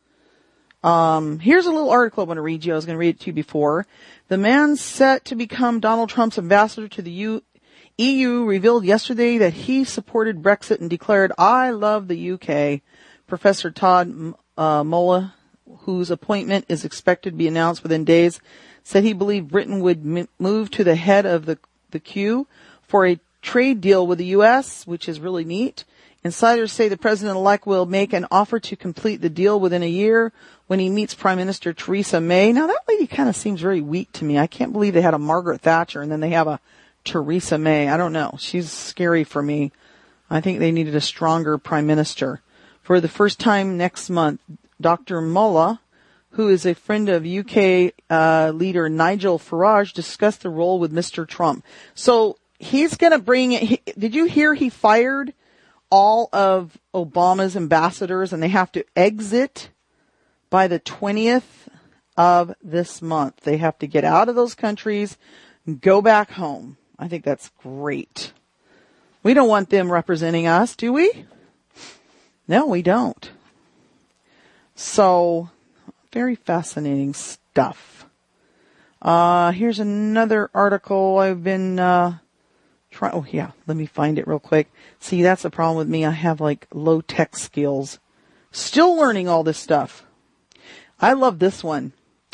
Here's a little article I want to read you. I was going to read it to you before. The man set to become Donald Trump's ambassador to the EU revealed yesterday that he supported Brexit and declared, "I love the UK." Professor Todd Muller, whose appointment is expected to be announced within days, said he believed Britain would move to the head of the queue for a trade deal with the U.S., which is really neat. Insiders say the president-elect will make an offer to complete the deal within a year when he meets Prime Minister Theresa May. Now, that lady kind of seems very weak to me. I can't believe they had a Margaret Thatcher and then they have a Theresa May. I don't know. She's scary for me. I think they needed a stronger prime minister. For the first time next month, Dr. Mullah, who is a friend of UK leader Nigel Farage, discussed the role with Mr. Trump. So he's going to bring it. Did you hear he fired all of Obama's ambassadors and they have to exit by the 20th of this month? They have to get out of those countries and go back home. I think that's great. We don't want them representing us, do we? No, we don't. So, very fascinating stuff. Here's another article I've been oh yeah, let me find it real quick. See, that's the problem with me. I have like low tech skills. Still learning all this stuff. I love this one.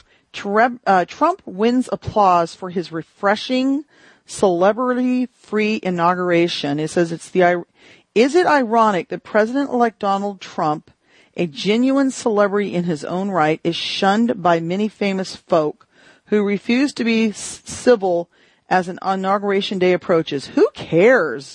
Trump wins applause for his refreshing celebrity-free inauguration. It says is it ironic that President-elect Donald Trump, a genuine celebrity in his own right, is shunned by many famous folk who refuse to be civil as an inauguration day approaches? Who cares?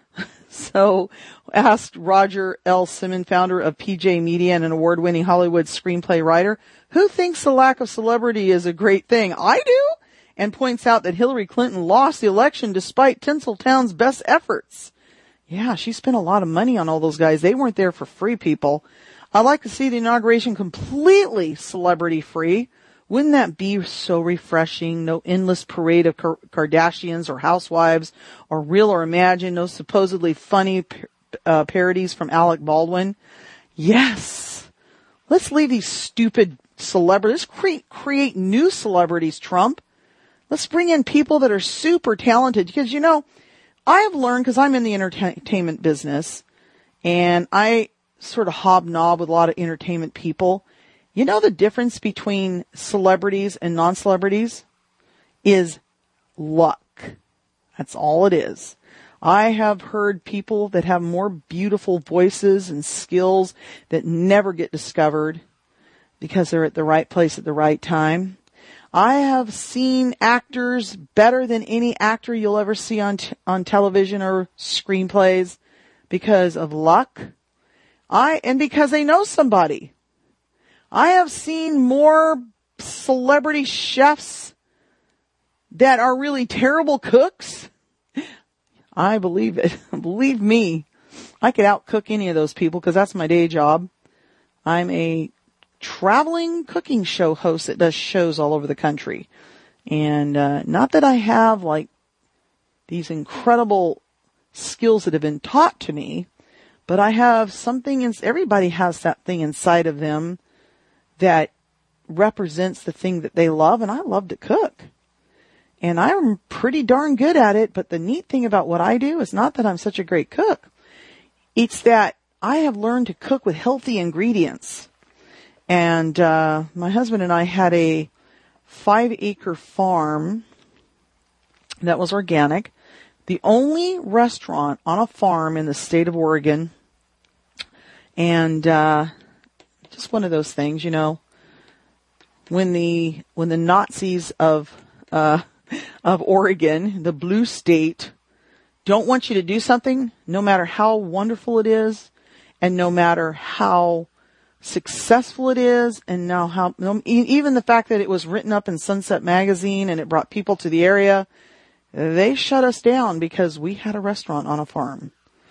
So asked Roger L. Simon, founder of PJ Media and an award-winning Hollywood screenplay writer, who thinks the lack of celebrity is a great thing? I do, and points out that Hillary Clinton lost the election despite Tinseltown's best efforts. Yeah, she spent a lot of money on all those guys. They weren't there for free, people. I'd like to see the inauguration completely celebrity-free. Wouldn't that be so refreshing? No endless parade of Kardashians or housewives or real or imagined. No supposedly funny parodies from Alec Baldwin. Yes. Let's leave these stupid celebrities. Create new celebrities, Trump. Let's bring in people that are super talented. Because, you know, I have learned, because I'm in the entertainment business, and I sort of hobnob with a lot of entertainment people. You know, the difference between celebrities and non-celebrities is luck. That's all it is. I have heard people that have more beautiful voices and skills that never get discovered because they're at the right place at the right time. I have seen actors better than any actor you'll ever see on television or screenplays because of luck. And because they know somebody. I have seen more celebrity chefs that are really terrible cooks. I believe it. Believe me, I could outcook any of those people because that's my day job. I'm a traveling cooking show host that does shows all over the country. And not that I have like these incredible skills that have been taught to me, but I have something, everybody has that thing inside of them that represents the thing that they love, and I love to cook. And I'm pretty darn good at it, but the neat thing about what I do is not that I'm such a great cook. It's that I have learned to cook with healthy ingredients. And my husband and I had a 5-acre farm that was organic. The only restaurant on a farm in the state of Oregon. And just one of those things, you know, when the Nazis of Oregon, the blue state, don't want you to do something, no matter how wonderful it is, and no matter how successful it is, and now how even the fact that it was written up in Sunset Magazine and it brought people to the area, they shut us down because we had a restaurant on a farm.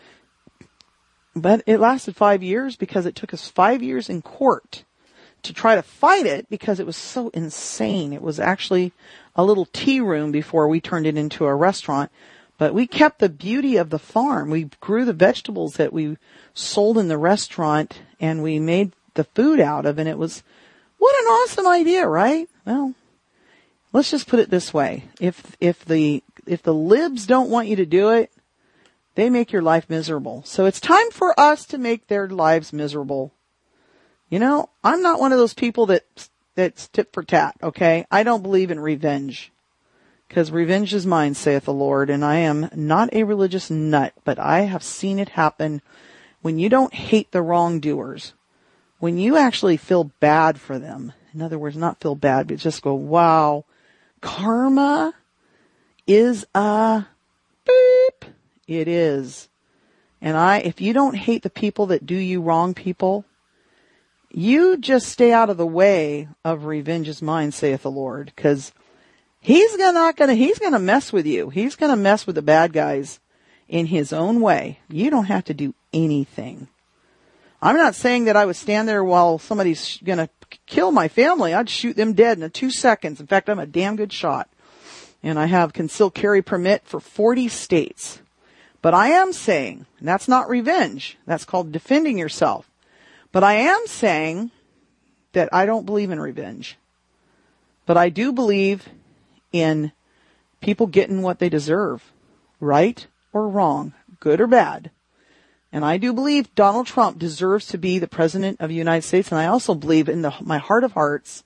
But it lasted 5 years because it took us 5 years in court to try to fight it because it was so insane. It was actually a little tea room before we turned it into a restaurant. But we kept the beauty of the farm. We grew the vegetables that we sold in the restaurant and we made the food out of, and it was, what an awesome idea, right? Well, let's just put it this way. If the libs don't want you to do it, they make your life miserable. So it's time for us to make their lives miserable. You know, I'm not one of those people that's tit for tat, okay? I don't believe in revenge. Because revenge is mine, saith the Lord, and I am not a religious nut, but I have seen it happen when you don't hate the wrongdoers. When you actually feel bad for them. In other words, not feel bad, but just go, wow, karma is a beep. It is. And if you don't hate the people that do you wrong, people, you just stay out of the way of revenge is mine, saith the Lord, because he's gonna mess with you. He's gonna mess with the bad guys in his own way. You don't have to do anything. I'm not saying that I would stand there while somebody's gonna kill my family. I'd shoot them dead in 2 seconds. In fact, I'm a damn good shot. And I have concealed carry permit for 40 states. But I am saying, and that's not revenge. That's called defending yourself. But I am saying that I don't believe in revenge. But I do believe in people getting what they deserve, right or wrong, good or bad. And I do believe Donald Trump deserves to be the president of the United States. And I also believe in my heart of hearts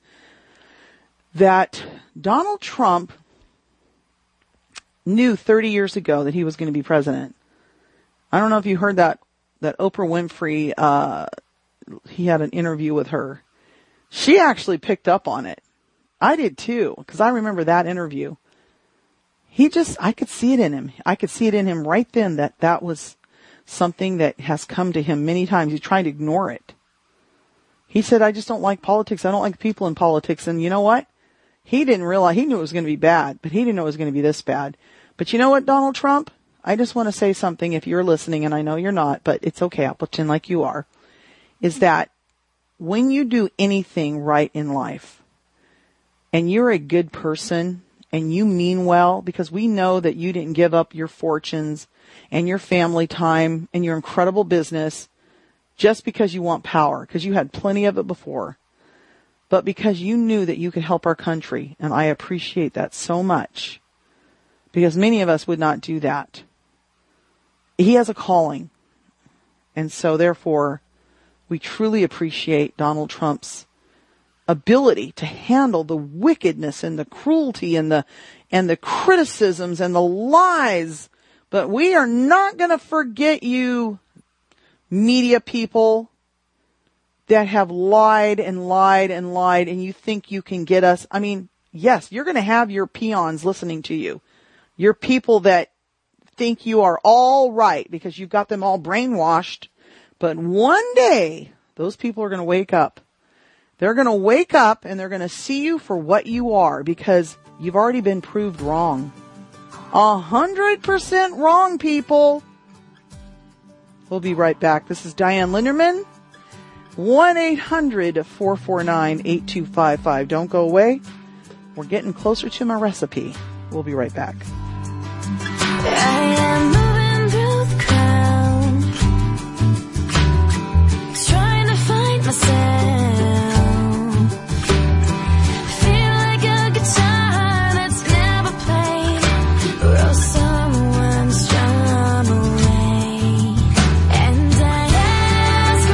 that Donald Trump knew 30 years ago that he was going to be president. I don't know if you heard that Oprah Winfrey, he had an interview with her. She actually picked up on it. I did too, because I remember that interview. I could see it in him. I could see it in him right then that was something that has come to him many times. He's trying to ignore it. He said, I just don't like politics. I don't like people in politics. And you know what? He didn't realize, he knew it was going to be bad, but he didn't know it was going to be this bad. But you know what, Donald Trump? I just want to say something if you're listening, and I know you're not, but it's okay. I'll pretend like you are. Is that when you do anything right in life, and you're a good person, and you mean well, because we know that you didn't give up your fortunes and your family time and your incredible business just because you want power, because you had plenty of it before, but because you knew that you could help our country. And I appreciate that so much, because many of us would not do that. He has a calling. And so therefore, we truly appreciate Donald Trump's ability to handle the wickedness and the cruelty and the criticisms and the lies. But we are not going to forget you, media people that have lied and lied and lied, and you think you can get us. I mean, yes, you're going to have your peons listening to you. Your people that think you are all right because you've got them all brainwashed. But one day, those people are going to wake up. They're going to wake up and they're going to see you for what you are, because you've already been proved wrong. 100% wrong, people. We'll be right back. This is Diane Linderman. 1-800-449-8255. Don't go away. We're getting closer to my recipe. We'll be right back. I am moving through the crowd, trying to find myself. Feel like a guitar that's never played, or someone strum away. And I ask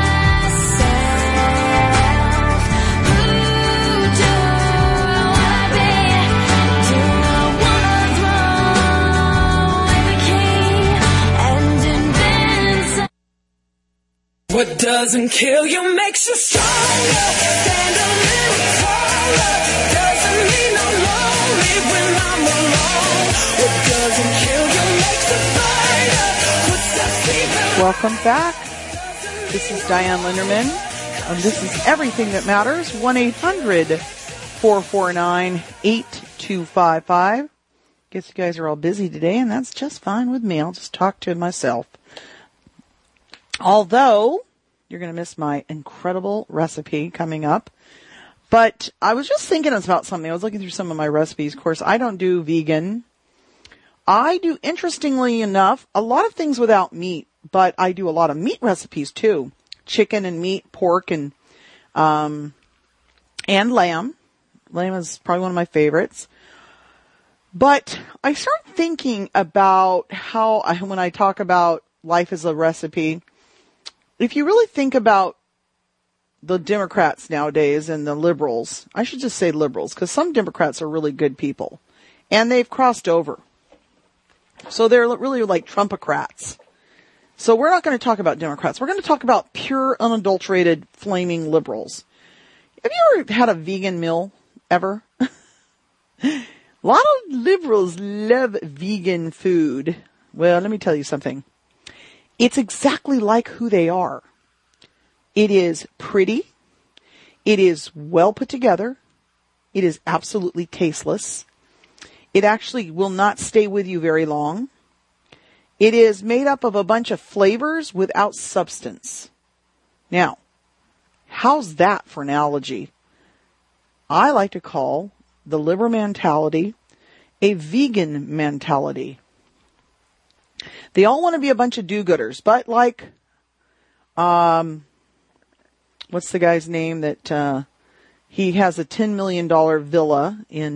myself, who do I wanna be? Do I wanna throne with the king and invent? What doesn't kill you makes you stronger. Stand a little taller. Doesn't mean I'm lonely when I'm alone. What doesn't kill you makes you fighter. Footsteps even. Welcome back. This is Diane Linderman, and this is Everything That Matters, 1-800-449-8255. Guess you guys are all busy today, and that's just fine with me. I'll just talk to myself. Although, you're going to miss my incredible recipe coming up. But I was just thinking about something. I was looking through some of my recipes. Of course, I don't do vegan. I do, interestingly enough, a lot of things without meat, but I do a lot of meat recipes too. Chicken and meat, pork and lamb. Lamb is probably one of my favorites. But I start thinking about how, when I talk about life as a recipe, if you really think about the Democrats nowadays and the liberals, I should just say liberals, because some Democrats are really good people, and they've crossed over. So they're really like Trumpocrats. So we're not going to talk about Democrats. We're going to talk about pure, unadulterated, flaming liberals. Have you ever had a vegan meal, ever? A lot of liberals love vegan food. Well, let me tell you something. It's exactly like who they are. It is pretty. It is well put together. It is absolutely tasteless. It actually will not stay with you very long. It is made up of a bunch of flavors without substance. Now, how's that for an analogy? I like to call the liberal mentality a vegan mentality. They all want to be a bunch of do-gooders, but like, what's the guy's name that, he has a $10 million villa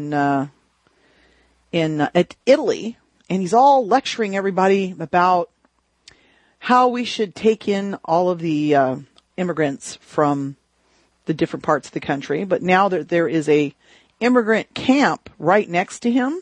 at Italy, and he's all lecturing everybody about how we should take in all of the, immigrants from the different parts of the country. But now that there is a immigrant camp right next to him,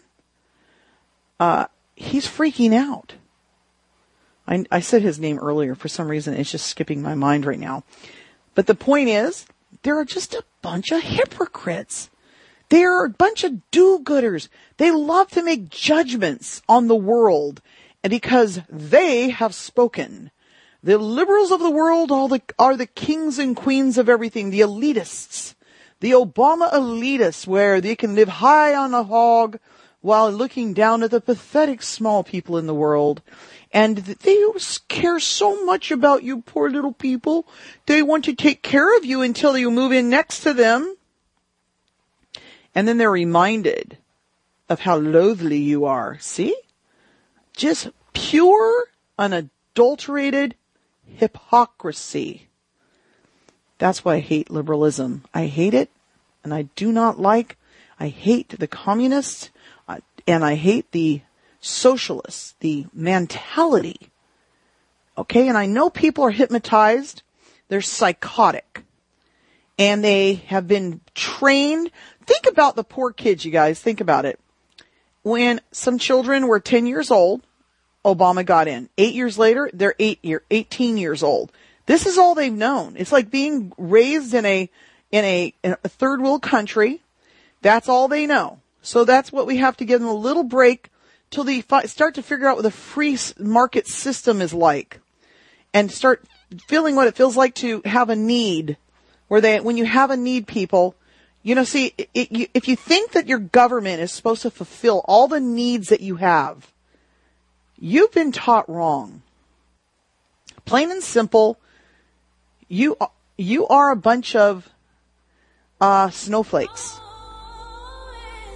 he's freaking out. I said his name earlier. For some reason, it's just skipping my mind right now. But the point is, there are just a bunch of hypocrites. They are a bunch of do-gooders. They love to make judgments on the world, and because they have spoken. The liberals of the world are the kings and queens of everything, the elitists. The Obama elitists, where they can live high on a hog while looking down at the pathetic small people in the world. And they care so much about you poor little people. They want to take care of you until you move in next to them. And then they're reminded of how loathly you are. See? Just pure, unadulterated hypocrisy. That's why I hate liberalism. I hate it, and I do not like. I hate the communists, and I hate the socialists, the mentality. Okay, and I know people are hypnotized. They're psychotic. And they have been trained. Think about the poor kids, you guys. Think about it. When some children were 10 years old, Obama got in. 8 years later, they're 18 years old. This is all they've known. It's like being raised in a third world country. That's all they know. So that's what we have to give them a little break till they start to figure out what the free market system is like, and start feeling what it feels like to have a need. When you have a need, people, see, if you think that your government is supposed to fulfill all the needs that you have, you've been taught wrong. Plain and simple, you are a bunch of snowflakes.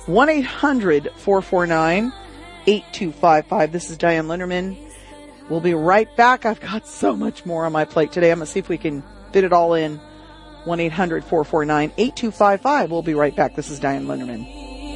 1-800-449-8255. This is Diane Linderman. We'll be right back. I've got so much more on my plate today. I'm going to see if we can fit it all in. 1-800-449-8255. We'll be right back. This is Diane Linderman.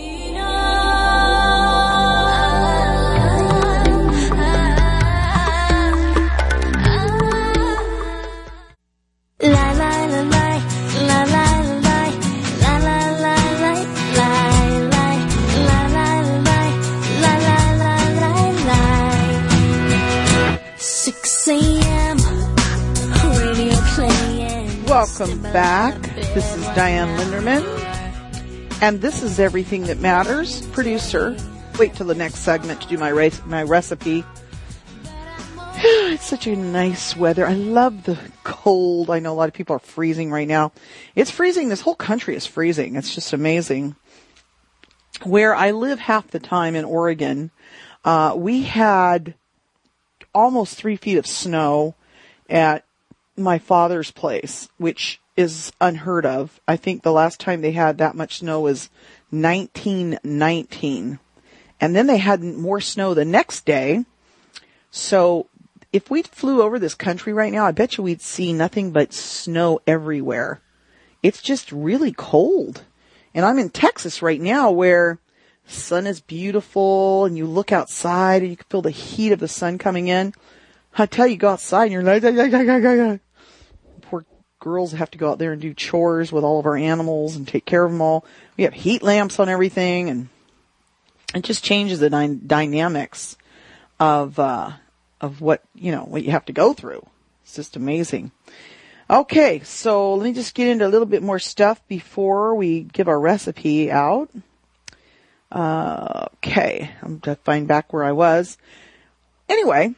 Welcome back. This is Diane Linderman, and this is Everything That Matters. Producer, wait till the next segment to do my recipe. It's such a nice weather. I love the cold. I know a lot of people are freezing right now. It's freezing. This whole country is freezing. It's just amazing. Where I live half the time in Oregon, we had almost 3 feet of snow at my father's place, which is unheard of. I think the last time they had that much snow was 1919. And then they had more snow the next day. So if we flew over this country right now, I bet you we'd see nothing but snow everywhere. It's just really cold. And I'm in Texas right now where the sun is beautiful and you look outside and you can feel the heat of the sun coming in. I tell you, go outside and you're like, poor girls have to go out there and do chores with all of our animals and take care of them all. We have heat lamps on everything, and it just changes the dynamics of what you have to go through. It's just amazing. Okay, so let me just get into a little bit more stuff before we give our recipe out. Okay, I'm going to find back where I was. Anyway,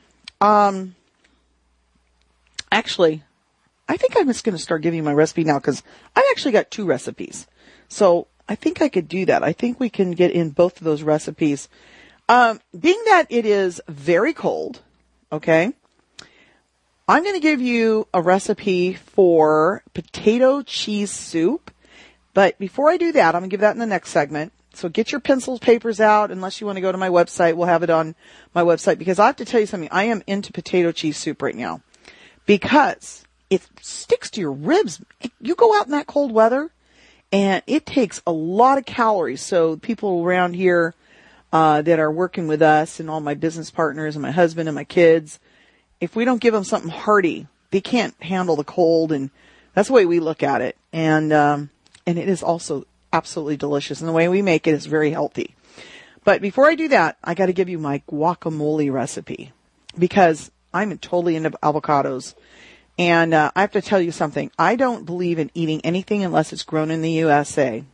actually, I think I'm just going to start giving you my recipe now because I've actually got 2 recipes. So I think I could do that. I think we can get in both of those recipes. Being that it is very cold, okay, I'm going to give you a recipe for potato cheese soup. But before I do that, I'm going to give that in the next segment. So get your pencils, papers out, unless you want to go to my website. We'll have it on my website because I have to tell you something. I am into potato cheese soup right now because it sticks to your ribs. You go out in that cold weather and it takes a lot of calories. So people around here that are working with us and all my business partners and my husband and my kids, if we don't give them something hearty, they can't handle the cold. And that's the way we look at it. And it is also absolutely delicious. And the way we make it is very healthy. But before I do that, I got to give you my guacamole recipe because I'm totally into avocados. And I have to tell you something. I don't believe in eating anything unless it's grown in the USA.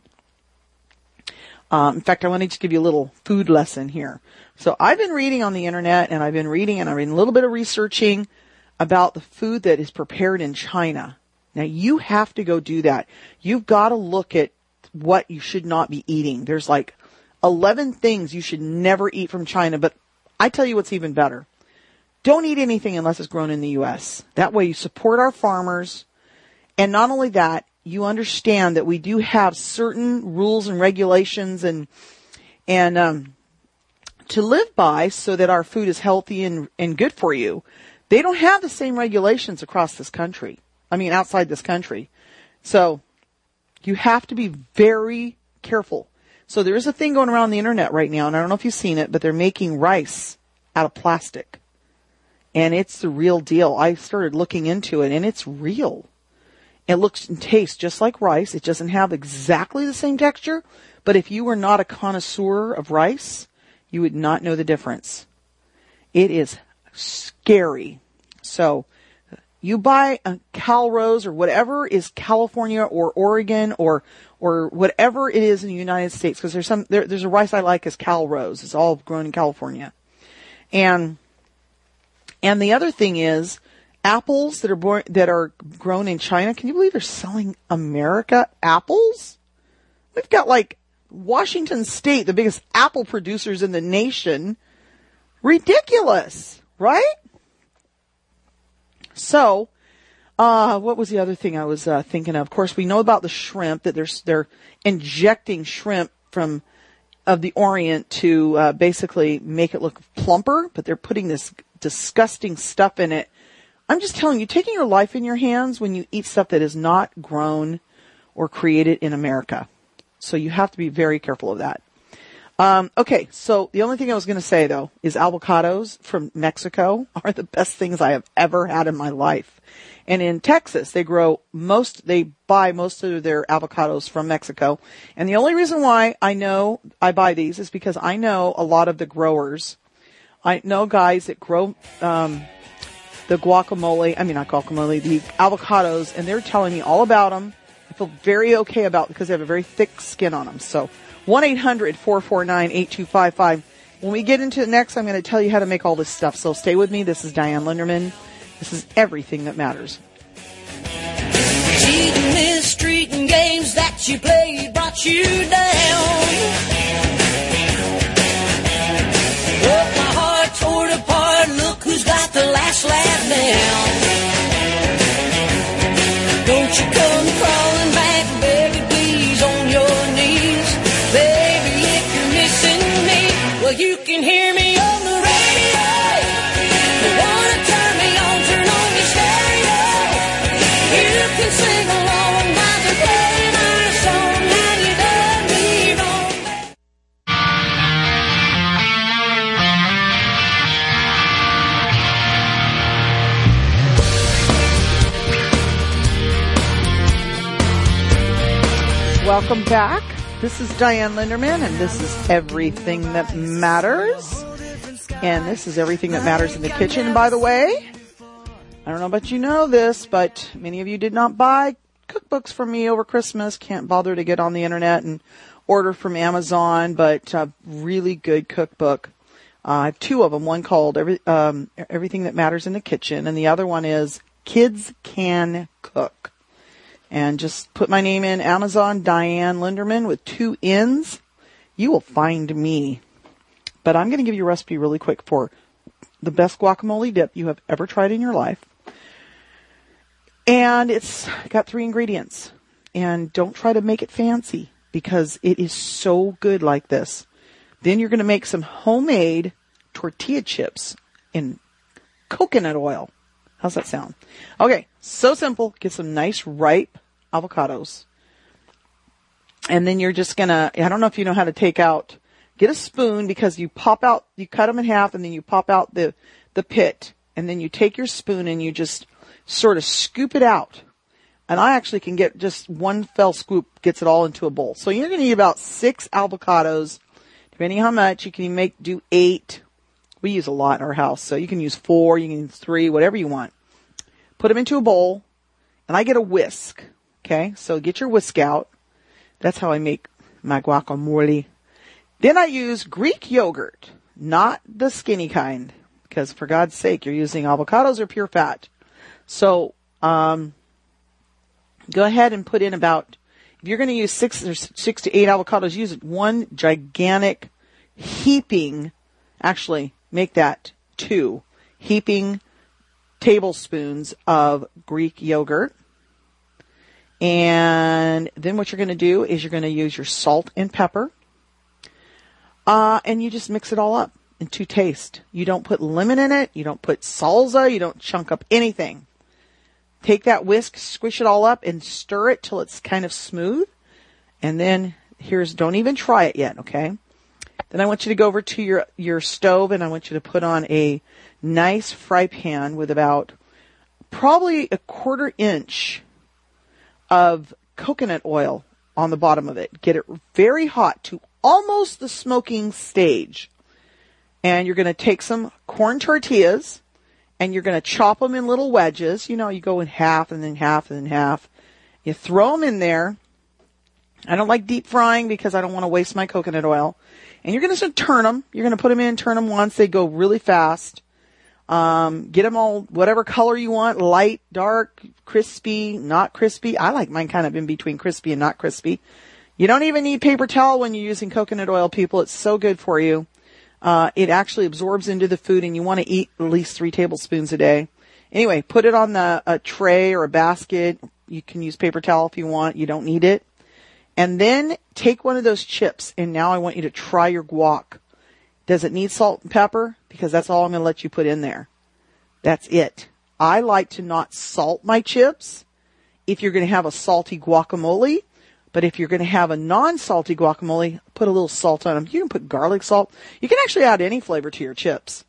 In fact, I wanted to give you a little food lesson here. So I've been reading on the internet, and I've been reading a little bit of researching about the food that is prepared in China. Now, you have to go do that. You've got to look at what you should not be eating. There's like 11 things you should never eat from China, but I tell you what's even better. Don't eat anything unless it's grown in the U.S. That way you support our farmers. And not only that, you understand that we do have certain rules and regulations and to live by so that our food is healthy and good for you. They don't have the same regulations across this country. Outside this country. So you have to be very careful. So there is a thing going around on the internet right now, and I don't know if you've seen it, but they're making rice out of plastic. And it's the real deal. I started looking into it, and it's real. It looks and tastes just like rice. It doesn't have exactly the same texture, but if you were not a connoisseur of rice, you would not know the difference. It is scary. So you buy a Calrose or whatever is California or Oregon or whatever it is in the United States, because there's a rice I like is Calrose. It's all grown in California. And the other thing is apples that are grown in China. Can you believe they're selling America apples? We've got like Washington State, the biggest apple producers in the nation. Ridiculous, right? So, what was the other thing I was thinking of? Of course, we know about the shrimp, that they're injecting shrimp from of the Orient to basically make it look plumper, but they're putting this disgusting stuff in it. I'm just telling you, taking your life in your hands when you eat stuff that is not grown or created in America. So you have to be very careful of that. Okay, so the only thing I was going to say, though, is avocados from Mexico are the best things I have ever had in my life. And in Texas, they buy most of their avocados from Mexico. And the only reason why I know I buy these is because I know a lot of the growers. I know guys that grow the avocados, and they're telling me all about them. I feel very okay about it because they have a very thick skin on them. So 1-800-449-8255. When we get into it next, I'm going to tell you how to make all this stuff. So stay with me. This is Diane Linderman. This is Everything That Matters. Cheating, mistreating games that you played brought you down. Broke my heart, tore it apart. Look who's got the last laugh now. Don't you come crawling back, baby, please, on your knees. Baby, if you're missing me, well, you can hear me on the radio. You wanna turn me on, turn on your stereo. You can sing along while they're playing our song. Now you done me wrong. Welcome back. This is Diane Linderman, and this is Everything That Matters. And this is Everything That Matters in the Kitchen. And by the way, I don't know about you know this, but many of you did not buy cookbooks from me over Christmas. Can't bother to get on the internet and order from Amazon, but a really good cookbook. I have two of them. One called Everything That Matters in the Kitchen, and the other one is Kids Can Cook. And just put my name in Amazon, Diane Linderman, with 2 N's. You will find me. But I'm going to give you a recipe really quick for the best guacamole dip you have ever tried in your life. And it's got 3 ingredients. And don't try to make it fancy because it is so good like this. Then you're going to make some homemade tortilla chips in coconut oil. How's that sound? Okay, so simple. Get some nice ripe avocados. And then you're just gonna, I don't know if you know how to get a spoon because you cut them in half and then you pop out the pit. And then you take your spoon and you just sort of scoop it out. And I actually can get just one fell swoop, gets it all into a bowl. So you're gonna eat about 6 avocados, depending how much. You can do 8. We use a lot in our house, so you can use 4, you can use 3, whatever you want. Put them into a bowl, and I get a whisk, okay? So get your whisk out. That's how I make my guacamole. Then I use Greek yogurt, not the skinny kind, because for God's sake, you're using avocados or pure fat. So go ahead and put in about, if you're going to use 6 to 8 avocados, use one gigantic heaping, actually, make that 2 heaping tablespoons of Greek yogurt. And then what you're going to do is you're going to use your salt and pepper. And you just mix it all up into taste. You don't put lemon in it. You don't put salsa. You don't chunk up anything. Take that whisk, squish it all up, and stir it till it's kind of smooth. And then don't even try it yet, okay? Then I want you to go over to your stove, and I want you to put on a nice fry pan with about probably a 1/4 inch of coconut oil on the bottom of it. Get it very hot to almost the smoking stage. And you're going to take some corn tortillas, and you're going to chop them in little wedges. You know, you go in half and then half and then half. You throw them in there. I don't like deep frying because I don't want to waste my coconut oil. And you're going to turn them. You're going to put them in, turn them once. They go really fast. Get them all whatever color you want, light, dark, crispy, not crispy. I like mine kind of in between crispy and not crispy. You don't even need paper towel when you're using coconut oil, people. It's so good for you. It actually absorbs into the food, and you want to eat at least 3 tablespoons a day. Anyway, put it on a tray or a basket. You can use paper towel if you want. You don't need it. And then take one of those chips, and now I want you to try your guac. Does it need salt and pepper? Because that's all I'm going to let you put in there. That's it. I like to not salt my chips if you're going to have a salty guacamole. But if you're going to have a non-salty guacamole, put a little salt on them. You can put garlic salt. You can actually add any flavor to your chips.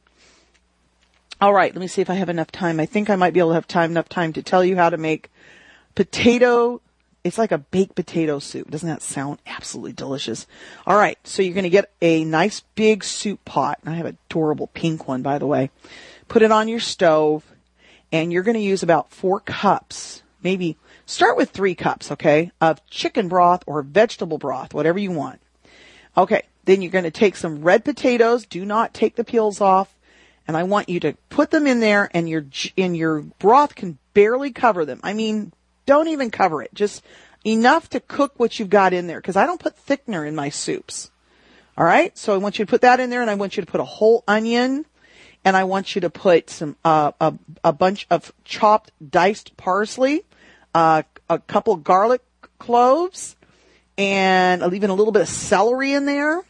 All right, let me see if I have enough time. I think I might be able to have enough time to tell you how to make potato. It's like a baked potato soup. Doesn't that sound absolutely delicious? All right, so you're going to get a nice big soup pot. I have an adorable pink one, by the way. Put it on your stove, and you're going to use about 4 cups, maybe start with 3 cups, okay, of chicken broth or vegetable broth, whatever you want. Okay, then you're going to take some red potatoes. Do not take the peels off. And I want you to put them in there, and your broth can barely cover them. I mean, don't even cover it. Just enough to cook what you've got in there, because I don't put thickener in my soups. All right? So I want you to put that in there, and I want you to put a whole onion, and I want you to put some a bunch of chopped diced parsley, a couple garlic cloves, and even a little bit of celery in there.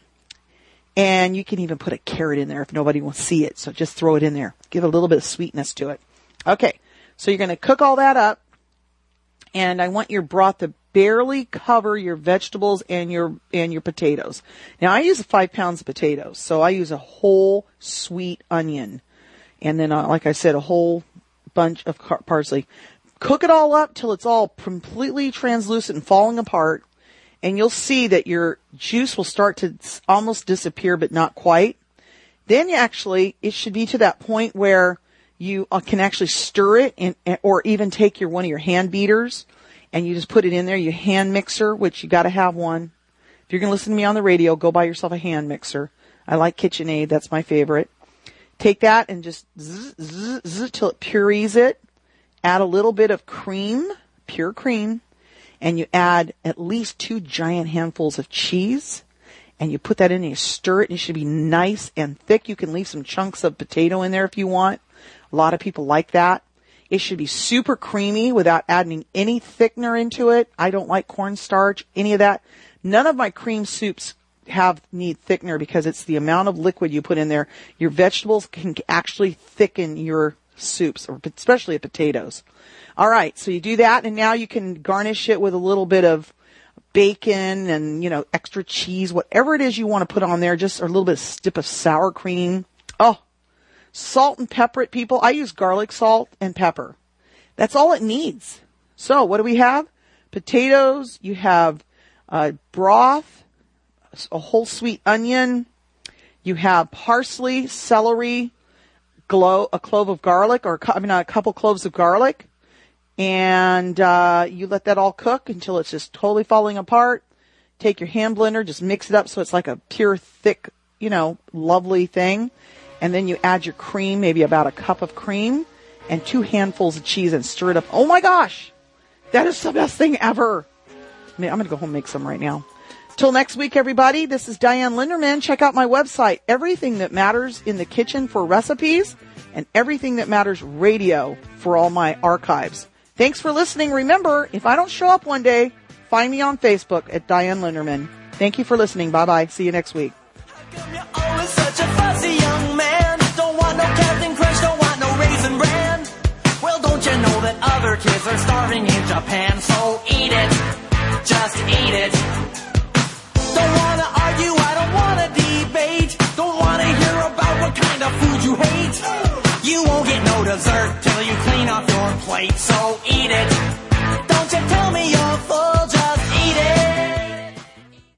And you can even put a carrot in there if nobody will see it. So just throw it in there. Give a little bit of sweetness to it. Okay. So you're going to cook all that up. And I want your broth to barely cover your vegetables and your potatoes. Now I use 5 pounds of potatoes. So I use a whole sweet onion. And then, like I said, a whole bunch of parsley. Cook it all up till it's all completely translucent and falling apart. And you'll see that your juice will start to almost disappear, but not quite. Then it should be to that point where you can actually stir it, or even take one of your hand beaters, and you just put it in there. Your hand mixer, which you got to have one. If you're going to listen to me on the radio, go buy yourself a hand mixer. I like KitchenAid. That's my favorite. Take that and just zzz till it purees it. Add a little bit of cream, pure cream. And you add at least 2 giant handfuls of cheese, and you put that in and you stir it, and it should be nice and thick. You can leave some chunks of potato in there if you want. A lot of people like that. It should be super creamy without adding any thickener into it. I don't like cornstarch, any of that. None of my cream soups need thickener, because it's the amount of liquid you put in there. Your vegetables can actually thicken your soups, or especially potatoes. All right, so you do that, and now you can garnish it with a little bit of bacon and, extra cheese, whatever it is you want to put on there, just a little bit of dip of sour cream. Oh, salt and pepper it, people. I use garlic salt and pepper. That's all it needs. So what do we have? Potatoes, you have broth, a whole sweet onion, you have parsley, celery, a clove of garlic, a couple cloves of garlic. And you let that all cook until it's just totally falling apart. Take your hand blender, just mix it up so it's like a pure, thick, lovely thing. And then you add your cream, maybe about a cup of cream, and 2 handfuls of cheese, and stir it up. Oh my gosh! That is the best thing ever. I'm going to go home and make some right now. Till next week, everybody, this is Diane Linderman. Check out my website, Everything That Matters in the Kitchen, for recipes, and Everything That Matters Radio for all my archives. Thanks for listening. Remember, if I don't show up one day, find me on Facebook at Diane Linderman. Thank you for listening. Bye-bye. See you next week. How come you're always such a fussy young man? Don't want no Captain Crunch, don't want no Raisin Bran. Well, don't you know that other kids are starving in Japan? So eat it. Just eat it. Don't want to argue, I don't want to debate. Don't want to hear about what kind of food you hate. You won't get no dessert till you clean off your plate. So